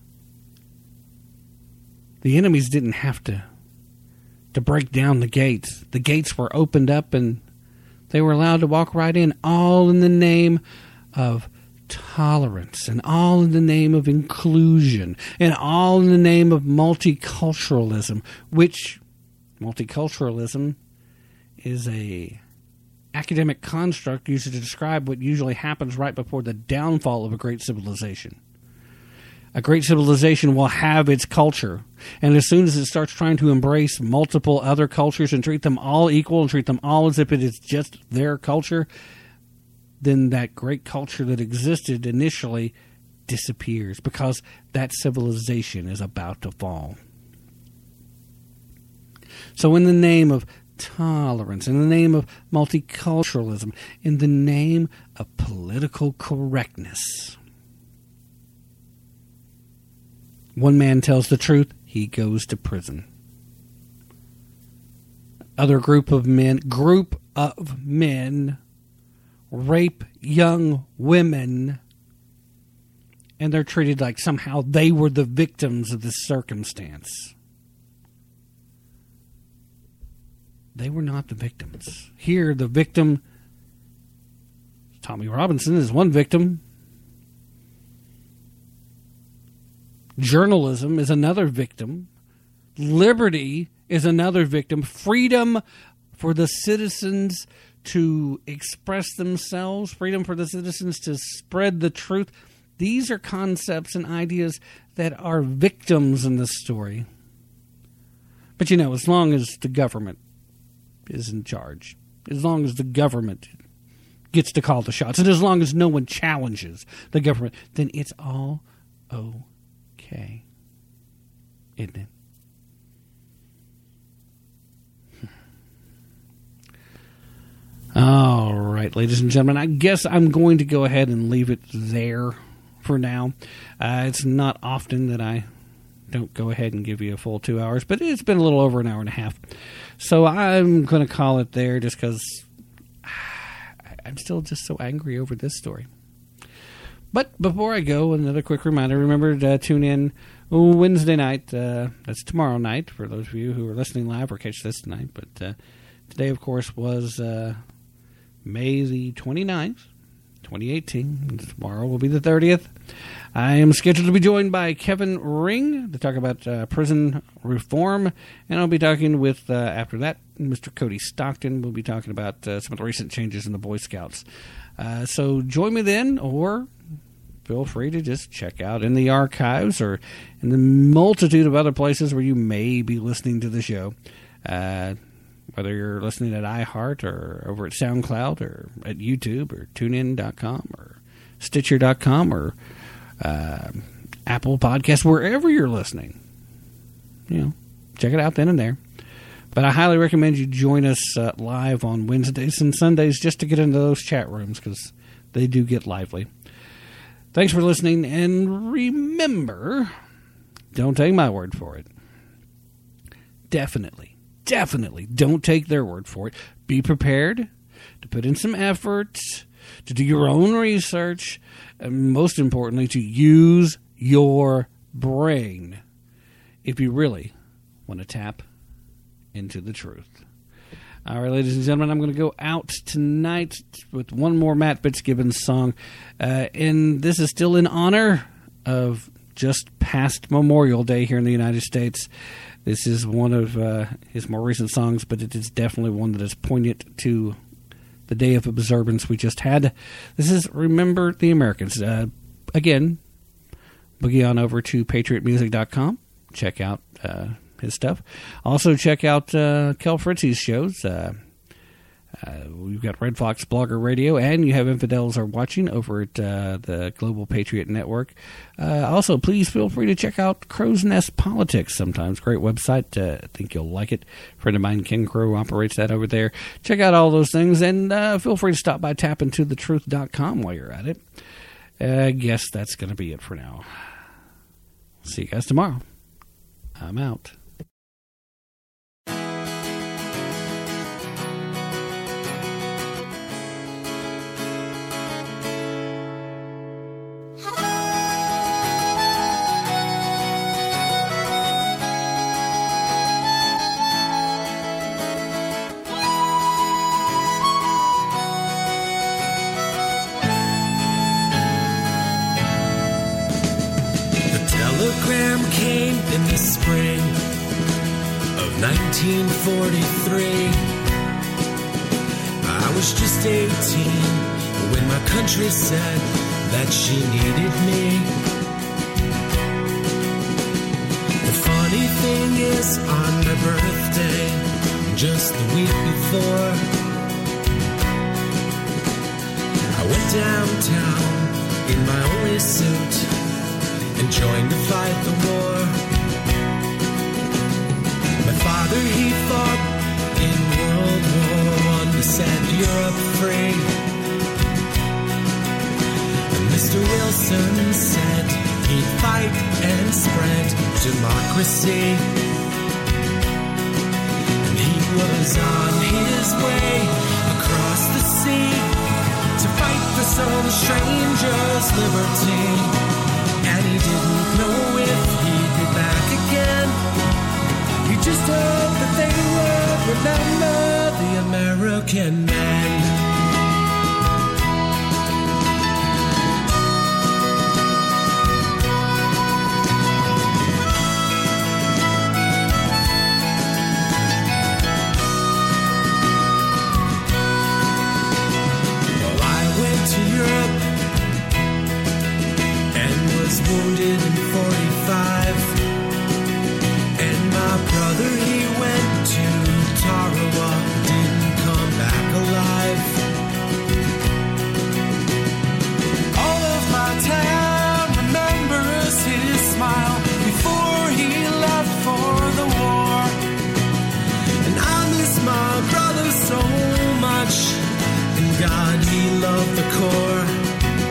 the enemies didn't have to, to break down the gates. The gates were opened up and they were allowed to walk right in, all in the name of tolerance, and all in the name of inclusion, and all in the name of multiculturalism, which multiculturalism is a academic construct used to describe what usually happens right before the downfall of a great civilization. A great civilization will have its culture, and as soon as it starts trying to embrace multiple other cultures and treat them all equal and treat them all as if it is just their culture, then that great culture that existed initially disappears because that civilization is about to fall. So in the name of tolerance, in the name of multiculturalism, in the name of political correctness, one man tells the truth, he goes to prison. Other group of men, group of men rape young women, and they're treated like somehow they were the victims of this circumstance. They were not the victims. Here, the victim, Tommy Robinson, is one victim. Journalism is another victim. Liberty is another victim. Freedom for the citizens to express themselves. Freedom for the citizens to spread the truth. These are concepts and ideas that are victims in this story. But you know, as long as the government is in charge, as long as the government gets to call the shots, and as long as no one challenges the government, then it's all okay, isn't it? All right, ladies and gentlemen, I guess I'm going to go ahead and leave it there for now. Uh, it's not often that I don't go ahead and give you a full two hours, but it's been a little over an hour and a half. So I'm going to call it there just because I'm still just so angry over this story. But before I go, another quick reminder, remember to tune in Wednesday night. Uh, that's tomorrow night for those of you who are listening live or catch this tonight. But uh, today, of course, was uh, May the twenty-ninth, twenty eighteen. Tomorrow will be the thirtieth. I am scheduled to be joined by Kevin Ring to talk about uh, prison reform, and I'll be talking with, uh, after that, Mister Cody Stockton. We'll be talking about uh, some of the recent changes in the Boy Scouts. Uh, so join me then, or feel free to just check out in the archives or in the multitude of other places where you may be listening to the show. Uh, whether you're listening at iHeart or over at SoundCloud or at YouTube or TuneIn dot com or Stitcher dot com or uh, Apple Podcasts, wherever you're listening. You know, check it out then and there. But I highly recommend you join us uh, live on Wednesdays and Sundays just to get into those chat rooms because they do get lively. Thanks for listening, and remember, don't take my word for it. Definitely, definitely don't take their word for it. Be prepared to put in some effort, to do your own research, and most importantly, to use your brain if you really want to tap into the truth. All right, ladies and gentlemen, I'm going to go out tonight with one more Matt Fitzgibbons song, uh, and this is still in honor of just past Memorial Day here in the United States. This is one of uh, his more recent songs, but it is definitely one that is poignant to the day of observance we just had. This is Remember the Americans. Uh, again, boogie on over to patriot music dot com. Check out uh, his stuff. Also, check out uh, Kel Fritzy's shows. Uh, uh, we've got Red Fox Blogger Radio, and you have Infidels Are Watching over at uh, the Global Patriot Network. Uh, also, please feel free to check out Crow's Nest Politics sometimes. Great website. Uh, I think you'll like it. A friend of mine, Ken Crow, operates that over there. Check out all those things, and uh, feel free to stop by tap into the truth dot com while you're at it. Uh, I guess that's going to be it for now. See you guys tomorrow. I'm out. Telegram came in the spring of nineteen forty-three. I was just eighteen when my country said that she needed me. The funny thing is, on my birthday, just the week before, I went downtown in my only suit and joined to fight the war. My father, he fought in World War One to set Europe free. And Mister Wilson said he'd fight and spread democracy. And he was on his way across the sea to fight for some stranger's liberty. And he didn't know if he'd be back again. He just hoped that they would remember the American man. Well, I went to Europe, wounded in forty-five, and my brother, he went to Tarawa, didn't come back alive. All of my town remembers his smile before he left for the war, and I miss my brother so much, and God, he loved the Corps.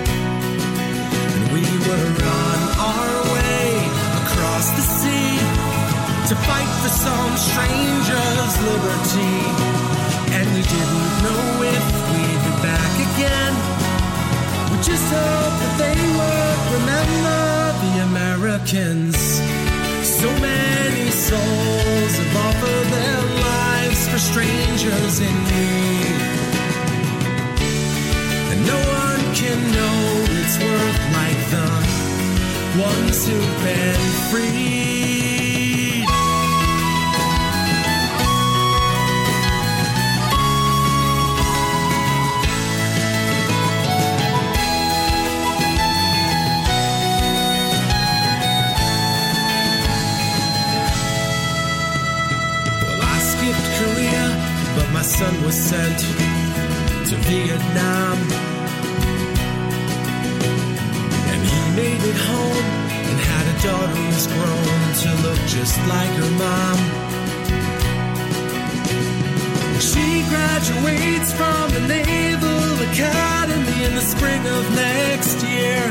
We were on our way across the sea to fight for some stranger's liberty. And we didn't know if we'd be back again. We just hoped that they would remember the Americans. So many souls have offered their lives for strangers in need. And no one can know its worth like the ones who've been freed. Well, I skipped Korea, but my son was sent to Vietnam. Made it home and had a daughter who's grown to look just like her mom. She graduates from the Naval Academy in the spring of next year.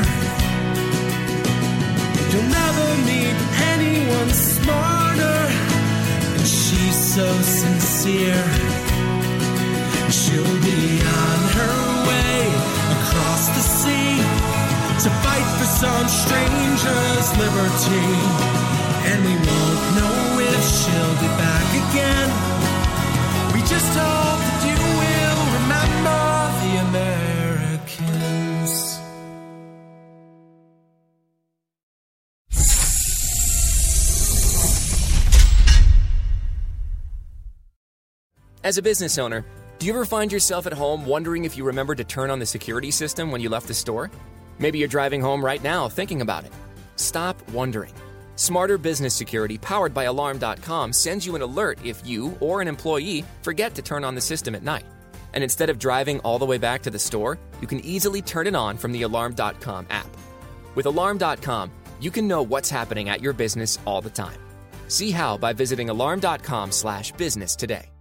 You'll never meet anyone smarter, and she's so sincere. She'll be on her way across the sea to fight for some stranger's liberty. And we won't know if she'll be back again. We just hope that you will remember the Americans. As a business owner, do you ever find yourself at home wondering if you remembered to turn on the security system when you left the store? Maybe you're driving home right now thinking about it. Stop wondering. Smarter Business Security, powered by Alarm dot com, sends you an alert if you or an employee forget to turn on the system at night. And instead of driving all the way back to the store, you can easily turn it on from the Alarm dot com app. With Alarm dot com, you can know what's happening at your business all the time. See how by visiting alarm dot com slash business today.